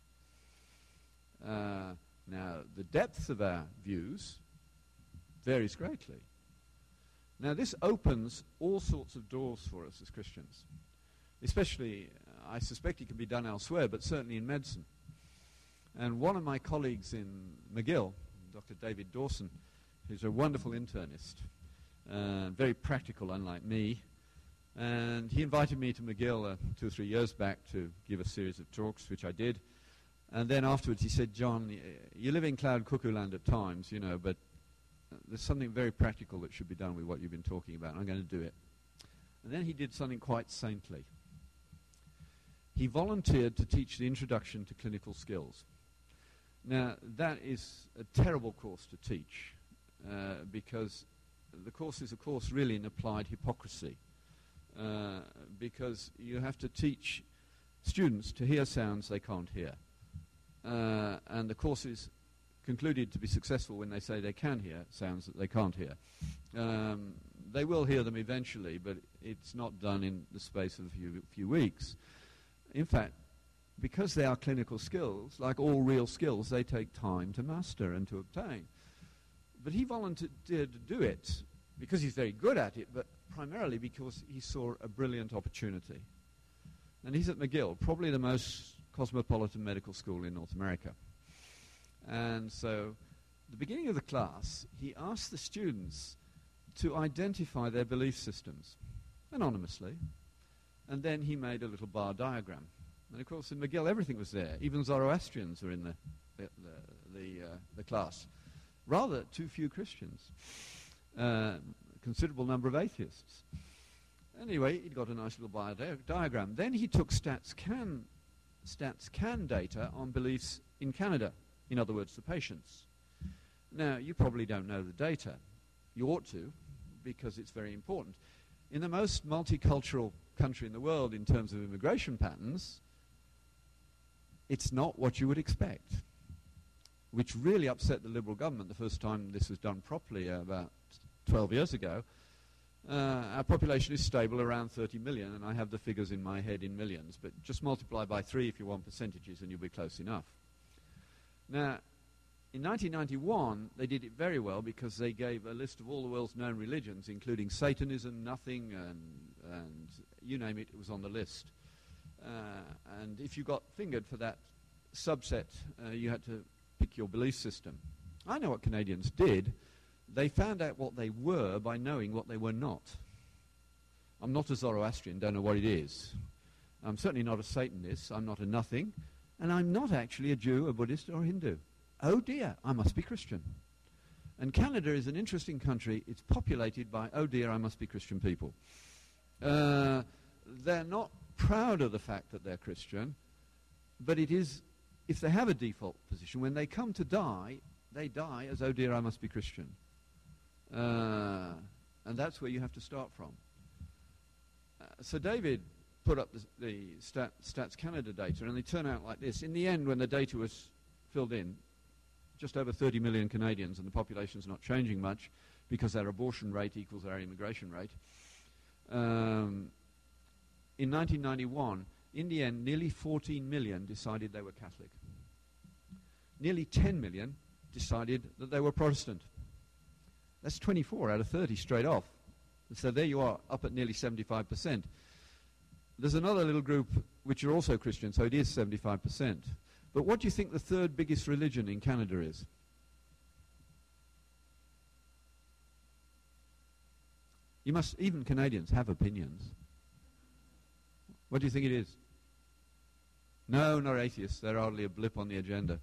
Now, the depth of our views varies greatly. Now, this opens all sorts of doors for us as Christians. Especially, I suspect it can be done elsewhere, but certainly in medicine. And one of my colleagues in McGill, Dr. David Dawson, who's a wonderful internist, very practical, unlike me, and he invited me to McGill 2 or 3 years back to give a series of talks, which I did. And then afterwards he said, John, you live in cloud cuckoo land at times, you know, but there's something very practical that should be done with what you've been talking about. I'm going to do it. And then he did something quite saintly. He volunteered to teach the introduction to clinical skills. Now, that is a terrible course to teach because the course is a course really in applied hypocrisy because you have to teach students to hear sounds they can't hear. And the course is concluded to be successful when they say they can hear sounds that they can't hear. They will hear them eventually, but it's not done in the space of a few weeks. In fact, because they are clinical skills, like all real skills, they take time to master and to obtain. But he volunteered to do it because he's very good at it, but primarily because he saw a brilliant opportunity. And he's at McGill, probably the most cosmopolitan medical school in North America. And so, at the beginning of the class, he asked the students to identify their belief systems, anonymously, and then he made a little bar diagram. And of course, in McGill, everything was there. Even Zoroastrians were in the class. Rather, too few Christians. Considerable number of atheists. Anyway, he'd got a nice little bar diagram. Then he took StatsCan data on beliefs in Canada. In other words, the patients. Now, you probably don't know the data. You ought to, because it's very important. In the most multicultural country in the world in terms of immigration patterns, it's not what you would expect, which really upset the Liberal government the first time this was done properly about 12 years ago. Our population is stable around 30 million, and I have the figures in my head in millions, but just multiply by 3 if you want percentages and you'll be close enough. Now, In 1991, they did it very well because they gave a list of all the world's known religions, including Satanism, nothing, and you name it, it was on the list. And if you got fingered for that subset, you had to pick your belief system. I know what Canadians did. They found out what they were by knowing what they were not. I'm not a Zoroastrian, don't know what it is. I'm certainly not a Satanist, I'm not a nothing, and I'm not actually a Jew, a Buddhist, or a Hindu. Oh dear, I must be Christian. And Canada is an interesting country. It's populated by, oh dear, I must be Christian people. They're not proud of the fact that they're Christian, but it is, if they have a default position, when they come to die, they die as, oh dear, I must be Christian. And that's where you have to start from. So David put up the Stats Canada data, and they turn out like this. In the end, when the data was filled in, just over 30 million Canadians, and the population's not changing much because our abortion rate equals our immigration rate. In 1991, in the end, nearly 14 million decided they were Catholic. Nearly 10 million decided that they were Protestant. That's 24 out of 30 straight off. So there you are, up at nearly 75%. There's another little group which are also Christian, so it is 75%. But what do you think the third biggest religion in Canada is? You must, even Canadians have opinions. What do you think it is? No, not atheists. They're hardly a blip on the agenda.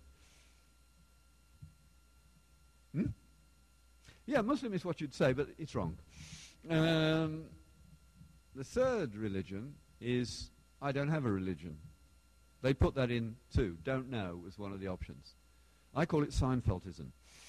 Yeah, Muslim is what you'd say, but it's wrong. The third religion is, I don't have a religion. They put that in too. Don't know was one of the options. I call it Seinfeldism.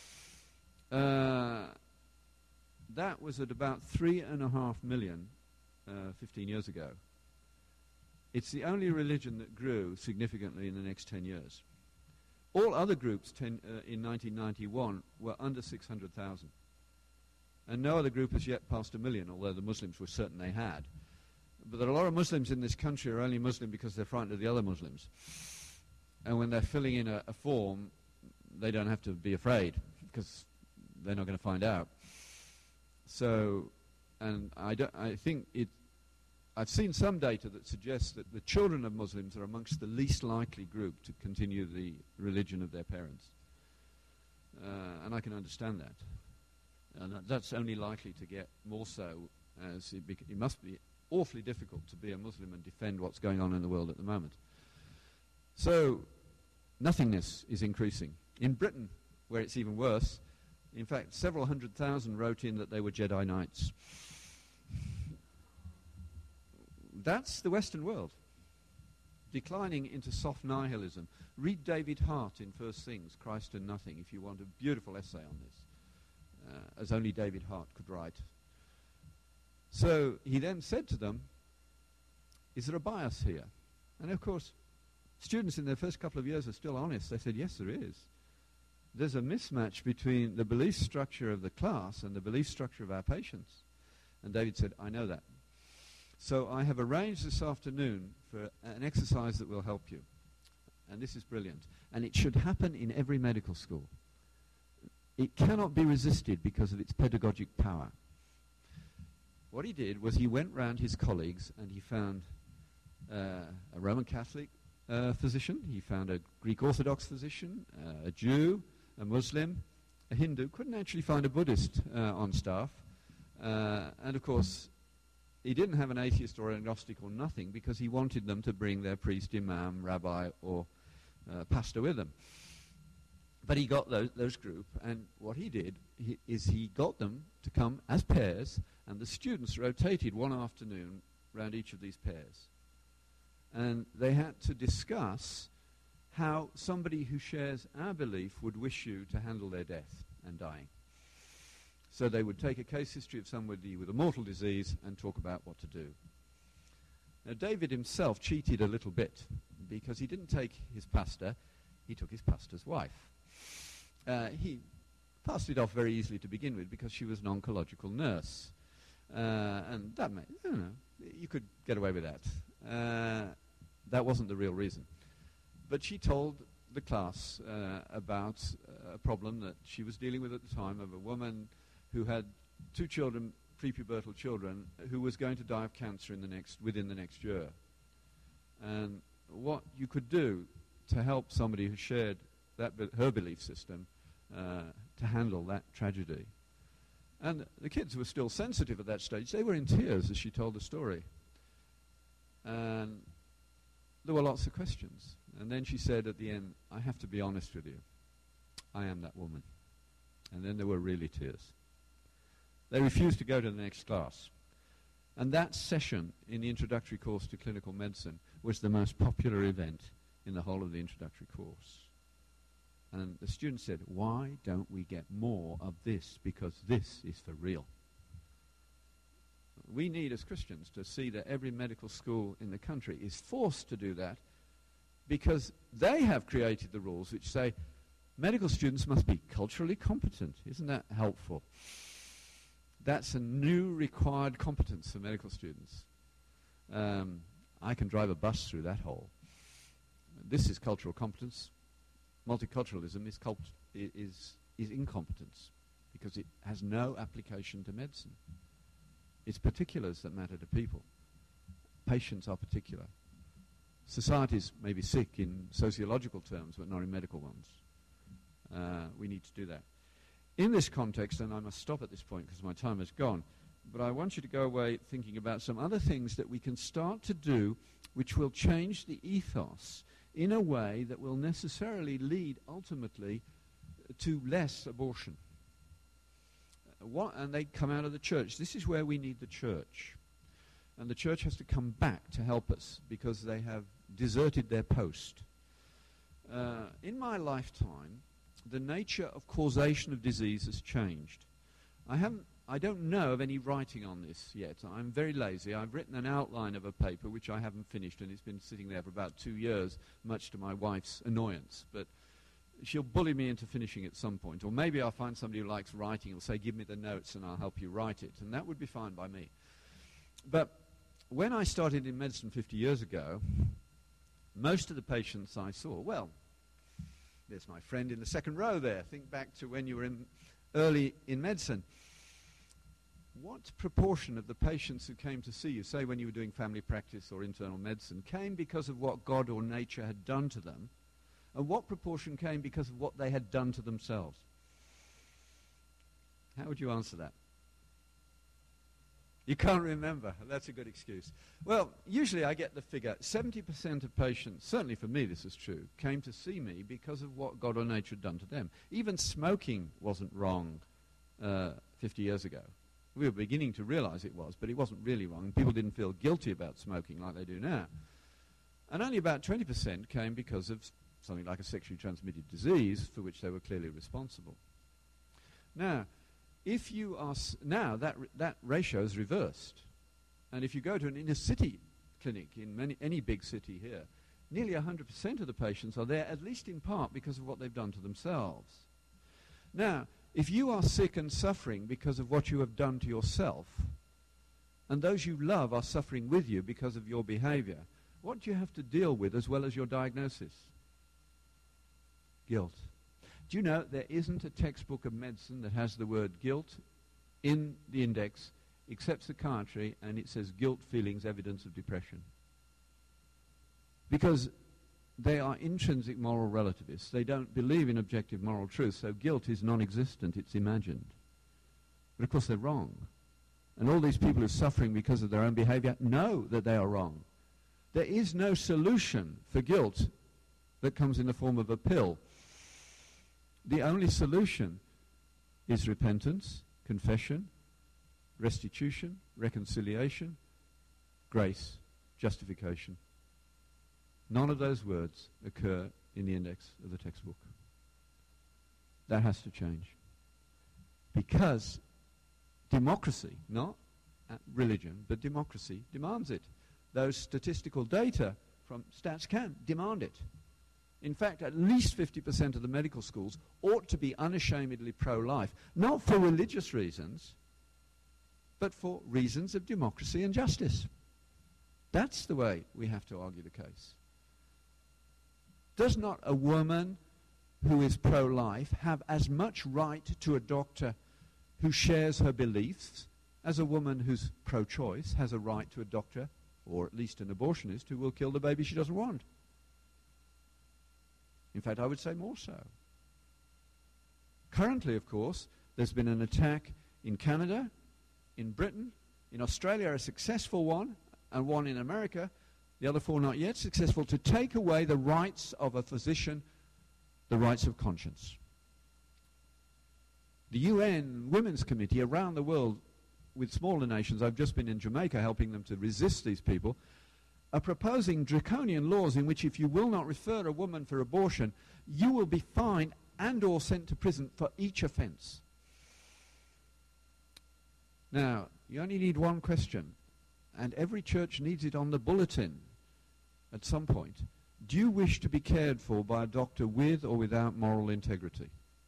That was at about 3.5 million 15 years ago. It's the only religion that grew significantly in the next 10 years. All other groups in 1991 were under 600,000. And no other group has yet passed 1 million, although the Muslims were certain they had. But there are a lot of Muslims in this country who are only Muslim because they're frightened of the other Muslims. And when they're filling in a form, they don't have to be afraid because they're not going to find out. So, and I think I've seen some data that suggests that the children of Muslims are amongst the least likely group to continue the religion of their parents. And I can understand that. And that's only likely to get more so as it must be awfully difficult to be a Muslim and defend what's going on in the world at the moment. So, nothingness is increasing. In Britain, where it's even worse, in fact, several 100,000 wrote in that they were Jedi Knights. That's the Western world, declining into soft nihilism. Read David Hart in First Things, Christ and Nothing, if you want a beautiful essay on this, as only David Hart could write. So he then said to them, is there a bias here? And of course, students in their first couple of years are still honest. They said, yes, there is. There's a mismatch between the belief structure of the class and the belief structure of our patients. And David said, I know that. So I have arranged this afternoon for an exercise that will help you. And this is brilliant. And it should happen in every medical school. It cannot be resisted because of its pedagogic power. What he did was he went round his colleagues and he found a Roman Catholic physician, he found a Greek Orthodox physician, a Jew, a Muslim, a Hindu, couldn't actually find a Buddhist on staff. And of course, he didn't have an atheist or agnostic or nothing because he wanted them to bring their priest, imam, rabbi, or pastor with them. But he got those group, and what he did is he got them to come as pairs, and the students rotated one afternoon around each of these pairs. And they had to discuss how somebody who shares our belief would wish you to handle their death and dying. So they would take a case history of somebody with a mortal disease and talk about what to do. Now David himself cheated a little bit because he didn't take his pastor, he took his pastor's wife. He passed it off very easily to begin with because she was an oncological nurse. And that made, you could get away with that. That wasn't the real reason. But she told the class about a problem that she was dealing with at the time of a woman who had 2 children, prepubertal children, who was going to die of cancer within the next year. And what you could do to help somebody who shared her belief system to handle that tragedy. And the kids were still sensitive at that stage. They were in tears as she told the story. And there were lots of questions. And then she said at the end, I have to be honest with you. I am that woman. And then there were really tears. They refused to go to the next class. And that session in the introductory course to clinical medicine was the most popular event in the whole of the introductory course. And the students said, why don't we get more of this? Because this is for real. We need, as Christians, to see that every medical school in the country is forced to do that, because they have created the rules which say medical students must be culturally competent. Isn't that helpful? That's a new required competence for medical students. I can drive a bus through that hole. This is cultural competence. Multiculturalism is incompetence, because it has no application to medicine. It's particulars that matter to people. Patients are particular. Societies may be sick in sociological terms, but not in medical ones. We need to do that. In this context, and I must stop at this point because my time has gone, but I want you to go away thinking about some other things that we can start to do which will change the ethos in a way that will necessarily lead ultimately to less abortion. And they come out of the church. This is where we need the church. And the church has to come back to help us because they have deserted their post. In my lifetime, the nature of causation of disease has changed. I don't know of any writing on this yet. I'm very lazy. I've written an outline of a paper which I haven't finished, and it's been sitting there for about 2 years, much to my wife's annoyance. But she'll bully me into finishing at some point. Or maybe I'll find somebody who likes writing. Will say, give me the notes and I'll help you write it. And that would be fine by me. But when I started in medicine 50 years ago, most of the patients I saw, well, there's my friend in the second row there. Think back to when you were early in medicine. What proportion of the patients who came to see you, say when you were doing family practice or internal medicine, came because of what God or nature had done to them? And what proportion came because of what they had done to themselves? How would you answer that? You can't remember. That's a good excuse. Well, usually I get the figure, 70% of patients, certainly for me this is true, came to see me because of what God or nature had done to them. Even smoking wasn't wrong 50 years ago. We were beginning to realize it was, but it wasn't really wrong. People didn't feel guilty about smoking like they do now. And only about 20% came because of something like a sexually transmitted disease for which they were clearly responsible. Now, if you are now that ratio is reversed, and if you go to an inner city clinic in any big city here, nearly 100% of the patients are there, at least in part because of what they've done to themselves. Now, if you are sick and suffering because of what you have done to yourself, and those you love are suffering with you because of your behavior, what do you have to deal with as well as your diagnosis? Guilt. Do you know there isn't a textbook of medicine that has the word guilt in the index except psychiatry, and it says guilt feelings evidence of depression? Because they are intrinsic moral relativists. They don't believe in objective moral truth, so guilt is non-existent, it's imagined. But of course they're wrong. And all these people who are suffering because of their own behavior know that they are wrong. There is no solution for guilt that comes in the form of a pill. The only solution is repentance, confession, restitution, reconciliation, grace, justification. None of those words occur in the index of the textbook. That has to change. Because democracy, not religion, but democracy demands it. Those statistical data from StatsCan demand it. In fact, at least 50% of the medical schools ought to be unashamedly pro-life, not for religious reasons, but for reasons of democracy and justice. That's the way we have to argue the case. Does not a woman who is pro-life have as much right to a doctor who shares her beliefs as a woman who's pro-choice has a right to a doctor, or at least an abortionist, who will kill the baby she doesn't want? In fact, I would say more so. Currently, of course, there's been an attack in Canada, in Britain, in Australia, a successful one, and one in America, the other four not yet successful, to take away the rights of a physician, the rights of conscience. The UN Women's Committee around the world, with smaller nations, I've just been in Jamaica helping them to resist these people, are proposing draconian laws in which if you will not refer a woman for abortion, you will be fined and or sent to prison for each offence. Now, you only need one question, and every church needs it on the bulletin at some point. Do you wish to be cared for by a doctor with or without moral integrity?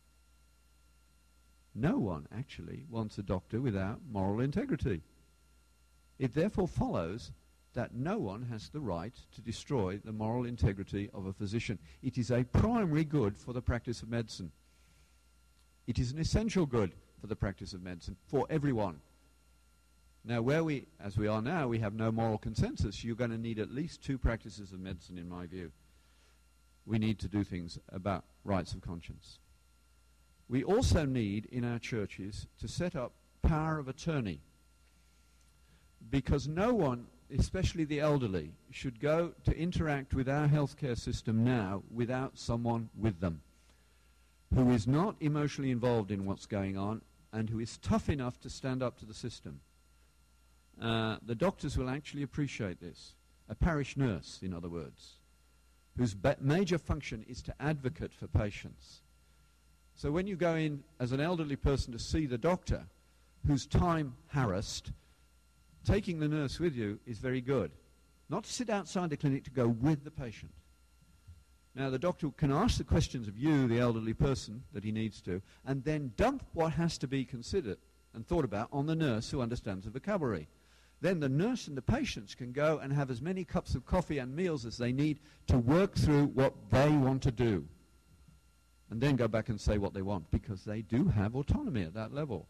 No one actually wants a doctor without moral integrity. It therefore follows that no one has the right to destroy the moral integrity of a physician. It is a primary good for the practice of medicine. It is an essential good for the practice of medicine, for everyone. Now, where we, as we are now, we have no moral consensus, you're going to need at least two practices of medicine, in my view. We need to do things about rights of conscience. We also need, in our churches, to set up power of attorney, because no one, especially the elderly, should go to interact with our healthcare system now without someone with them who is not emotionally involved in what's going on and who is tough enough to stand up to the system. The doctors will actually appreciate this. A parish nurse, in other words, whose major function is to advocate for patients. So when you go in as an elderly person to see the doctor, whose time harassed, taking the nurse with you is very good. Not to sit outside the clinic, to go with the patient. Now, the doctor can ask the questions of you, the elderly person, that he needs to, and then dump what has to be considered and thought about on the nurse who understands the vocabulary. Then the nurse and the patients can go and have as many cups of coffee and meals as they need to work through what they want to do. And then go back and say what they want, because they do have autonomy at that level.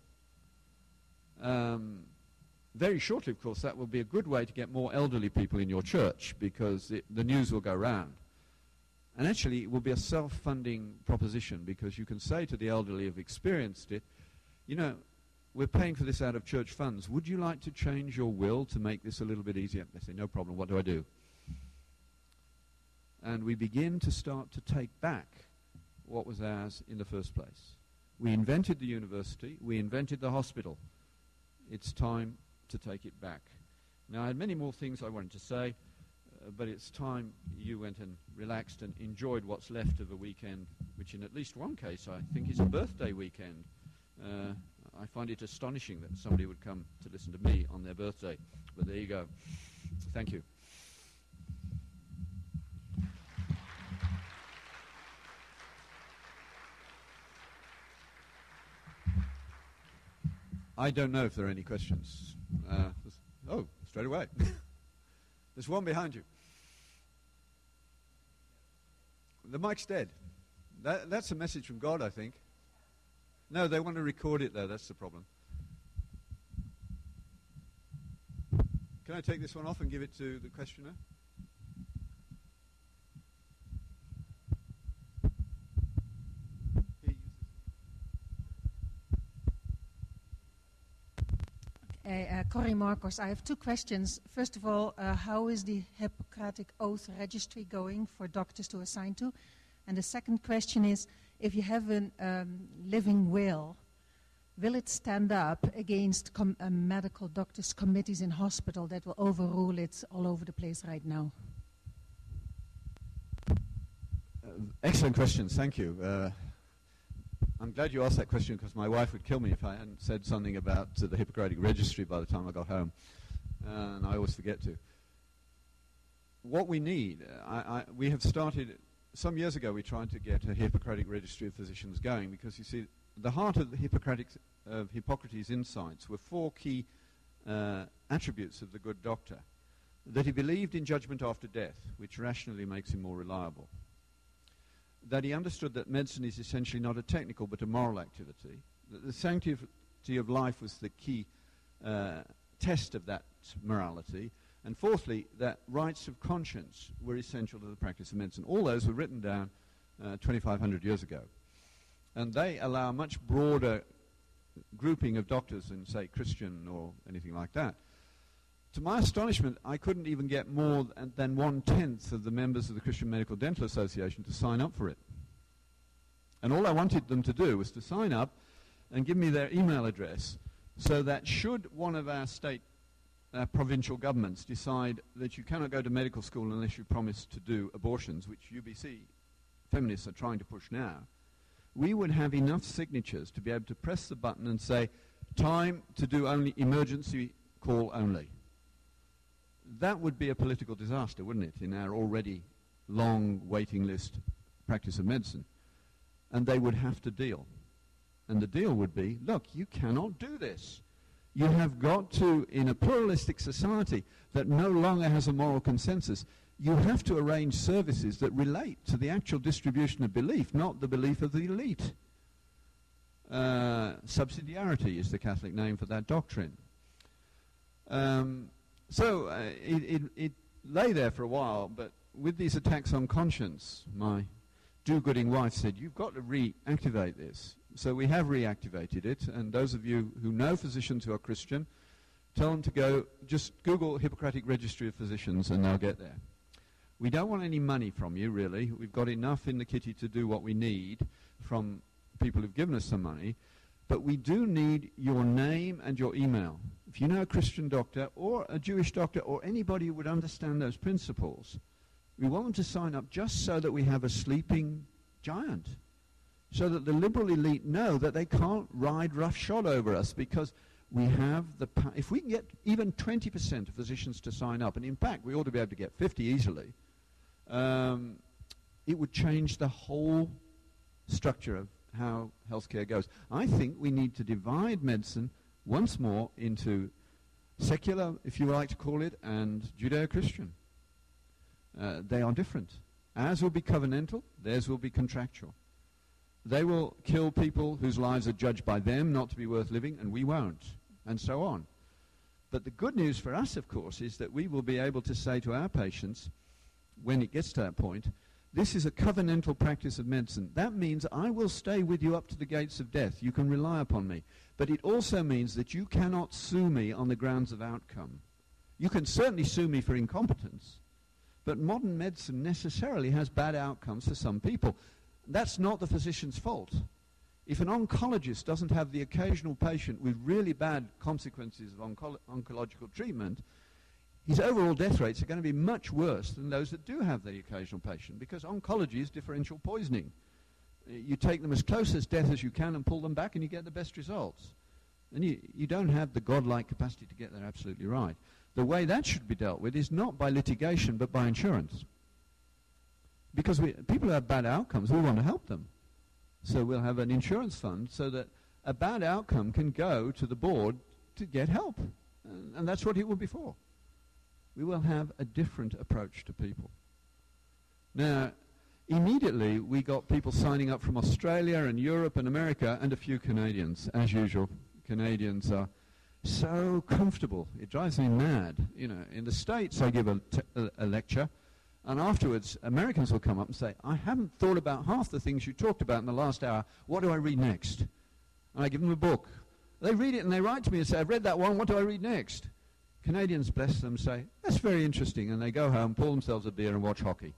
Very shortly, of course, that will be a good way to get more elderly people in your church, because the news will go round. And actually, it will be a self-funding proposition, because you can say to the elderly who've experienced it, you know, we're paying for this out of church funds. Would you like to change your will to make this a little bit easier? They say, no problem, what do I do? And we begin to start to take back what was ours in the first place. We invented the university, we invented the hospital. It's time to take it back. Now, I had many more things I wanted to say, but it's time you went and relaxed and enjoyed what's left of a weekend, which in at least one case I think is a birthday weekend. I find it astonishing that somebody would come to listen to me on their birthday, but there you go. Thank you. I don't know if there are any questions. Oh, straight away. There's one behind you. The mic's dead. That's a message from God, I think. No, they want to record it, though. That's the problem. Can I take this one off and give it to the questioner? Corrie Marcos, I have two questions. First of all, how is the Hippocratic Oath registry going for doctors to assign to? And the second question is, if you have a living will it stand up against medical doctors' committees in hospital that will overrule it all over the place right now? Excellent questions, thank you. I'm glad you asked that question, because my wife would kill me if I hadn't said something about the Hippocratic Registry by the time I got home, and I always forget to. What we need, we have started, some years ago we tried to get a Hippocratic Registry of Physicians going, because you see, the heart of the Hippocrates' insights were four key attributes of the good doctor. That he believed in judgment after death, which rationally makes him more reliable. that he understood that medicine is essentially not a technical but a moral activity, that the sanctity of life was the key test of that morality, and fourthly, that rights of conscience were essential to the practice of medicine. All those were written down 2,500 years ago. And they allow a much broader grouping of doctors than, say, Christian or anything like that. To my astonishment, I couldn't even get more than 1/10 of the members of the Christian Medical Dental Association to sign up for it. And all I wanted them to do was to sign up and give me their email address, so that should one of our state provincial governments decide that you cannot go to medical school unless you promise to do abortions, which UBC feminists are trying to push now, we would have enough signatures to be able to press the button and say, time to do only emergency call only. That would be a political disaster, wouldn't it, in our already long waiting list practice of medicine. And they would have to deal. And the deal would be, look, you cannot do this. You have got to, in a pluralistic society that no longer has a moral consensus, you have to arrange services that relate to the actual distribution of belief, not the belief of the elite. Subsidiarity is the Catholic name for that doctrine. So it lay there for a while, but with these attacks on conscience, my do-gooding wife said, you've got to reactivate this. So we have reactivated it, and those of you who know physicians who are Christian, tell them to go, just Google Hippocratic Registry of Physicians and they'll get there. We don't want any money from you, really. We've got enough in the kitty to do what we need from people who've given us some money, but we do need your name and your email. If you know a Christian doctor or a Jewish doctor or anybody who would understand those principles, we want them to sign up just so that we have a sleeping giant, so that the liberal elite know that they can't ride roughshod over us, because we have the if we can get even 20% of physicians to sign up, and in fact we ought to be able to get 50 easily, it would change the whole structure of how healthcare goes. I think we need to divide medicine once more into secular, if you like to call it, and Judeo-Christian. They are different. Ours will be covenantal, theirs will be contractual. They will kill people whose lives are judged by them not to be worth living, and we won't, and so on. But the good news for us, of course, is that we will be able to say to our patients, when it gets to that point, this is a covenantal practice of medicine. That means I will stay with you up to the gates of death. You can rely upon me. But it also means that you cannot sue me on the grounds of outcome. You can certainly sue me for incompetence, but modern medicine necessarily has bad outcomes for some people. That's not the physician's fault. If an oncologist doesn't have the occasional patient with really bad consequences of oncological treatment, his overall death rates are going to be much worse than those that do have the occasional patient, because oncology is differential poisoning. You take them as close as death as you can and pull them back and you get the best results. And you don't have the godlike capacity to get there absolutely right. The way that should be dealt with is not by litigation but by insurance. Because people who have bad outcomes, we want to help them. So we'll have an insurance fund so that a bad outcome can go to the board to get help. And that's what it will be for. We will have a different approach to people. Now, immediately we got people signing up from Australia and Europe and America and a few Canadians. As usual, Canadians are so comfortable. It drives me mad. You know, in the States I give a lecture, and afterwards Americans will come up and say, I haven't thought about half the things you talked about in the last hour. What do I read next? And I give them a book. They read it and they write to me and say, I've read that one, what do I read next? Canadians, bless them, say, that's very interesting, and they go home, pour themselves a beer and watch hockey.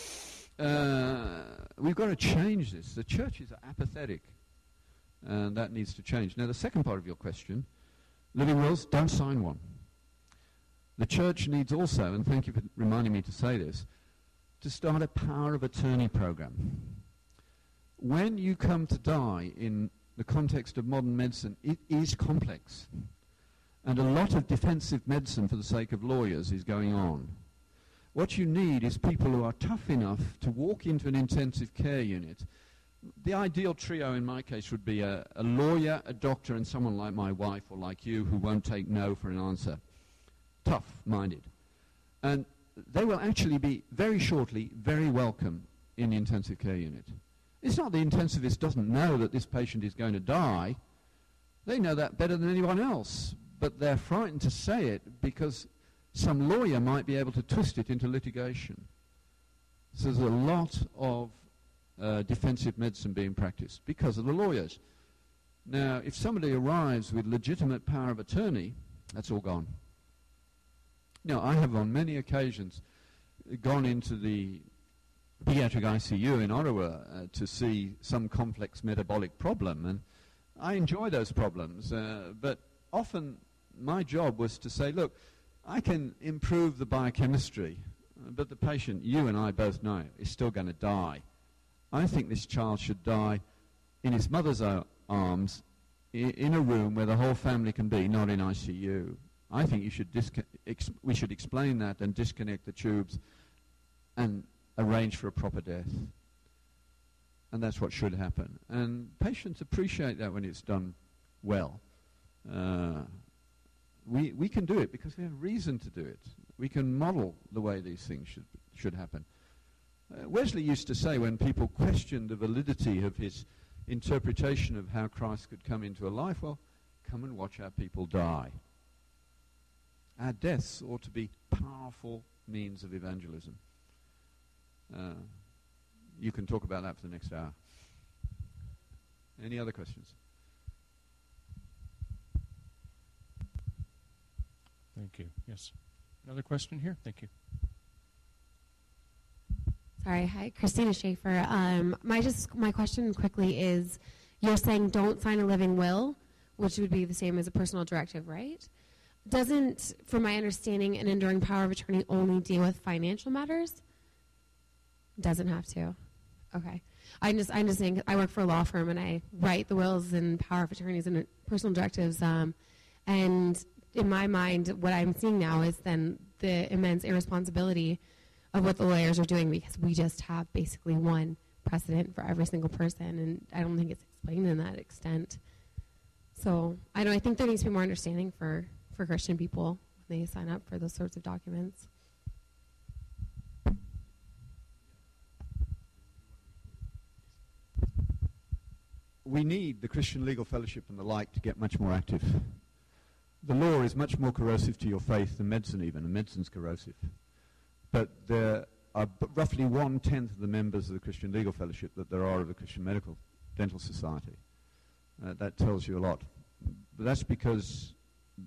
We've got to change this. The churches are apathetic, and that needs to change. Now, the second part of your question, living wills, don't sign one. The church needs also, and thank you for reminding me to say this, to start a power of attorney program. When you come to die in the context of modern medicine, it is complex. And a lot of defensive medicine for the sake of lawyers is going on. What you need is people who are tough enough to walk into an intensive care unit. The ideal trio in my case would be a lawyer, a doctor, and someone like my wife or like you who won't take no for an answer. Tough-minded. And they will actually be very shortly very welcome in the intensive care unit. It's not the intensivist doesn't know that this patient is going to die. They know that better than anyone else, but they're frightened to say it because some lawyer might be able to twist it into litigation. So there's a lot of defensive medicine being practiced because of the lawyers. Now, if somebody arrives with legitimate power of attorney, that's all gone. Now, I have on many occasions gone into the pediatric ICU in Ottawa to see some complex metabolic problem, and I enjoy those problems, but often my job was to say, look, I can improve the biochemistry, but the patient, you and I both know, is still going to die. I think this child should die in his mother's arms in a room where the whole family can be, not in ICU. I think you should we should explain that and disconnect the tubes and arrange for a proper death. And that's what should happen. And patients appreciate that when it's done well. We can do it because we have reason to do it. We can model the way these things should happen. Wesley used to say when people questioned the validity of his interpretation of how Christ could come into a life, well, come and watch our people die. Our deaths ought to be powerful means of evangelism. You can talk about that for the next hour. Any other questions? Thank you. Yes. Another question here? Thank you. Sorry. Hi, Christina Schaefer. My question quickly is, you're saying don't sign a living will, which would be the same as a personal directive, right? Doesn't, from my understanding, an enduring power of attorney only deal with financial matters? Doesn't have to. Okay. I'm just saying, I work for a law firm and I write the wills and power of attorneys and personal directives. And in my mind, what I'm seeing now is then the immense irresponsibility of what the lawyers are doing, because we just have basically one precedent for every single person, and I don't think it's explained in that extent. So I think there needs to be more understanding for Christian people when they sign up for those sorts of documents. We need the Christian Legal Fellowship and the like to get much more active. The law is much more corrosive to your faith than medicine even, and medicine's corrosive. But there are roughly 1/10 of the members of the Christian Legal Fellowship that there are of the Christian Medical Dental Society. That tells you a lot. But that's because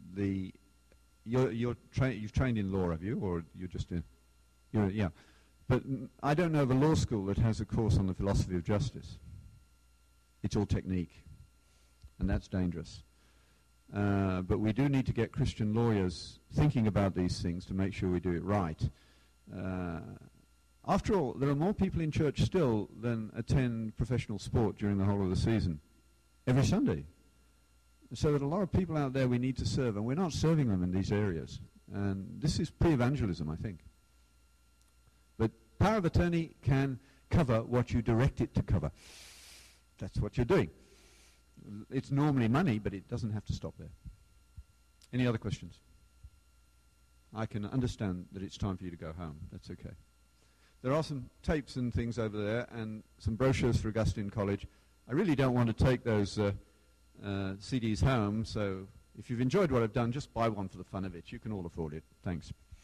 you've trained in law, have you, or you're just yeah. But I don't know of a law school that has a course on the philosophy of justice. It's all technique, and that's dangerous. But we do need to get Christian lawyers thinking about these things to make sure we do it right. After all, there are more people in church still than attend professional sport during the whole of the season, every Sunday. So there are a lot of people out there we need to serve, and we're not serving them in these areas. And this is pre-evangelism, I think. But power of attorney can cover what you direct it to cover. That's what you're doing. It's normally money, but it doesn't have to stop there. Any other questions? I can understand that it's time for you to go home. That's okay. There are some tapes and things over there and some brochures for Augustine College. I really don't want to take those CDs home, so if you've enjoyed what I've done, just buy one for the fun of it. You can all afford it. Thanks.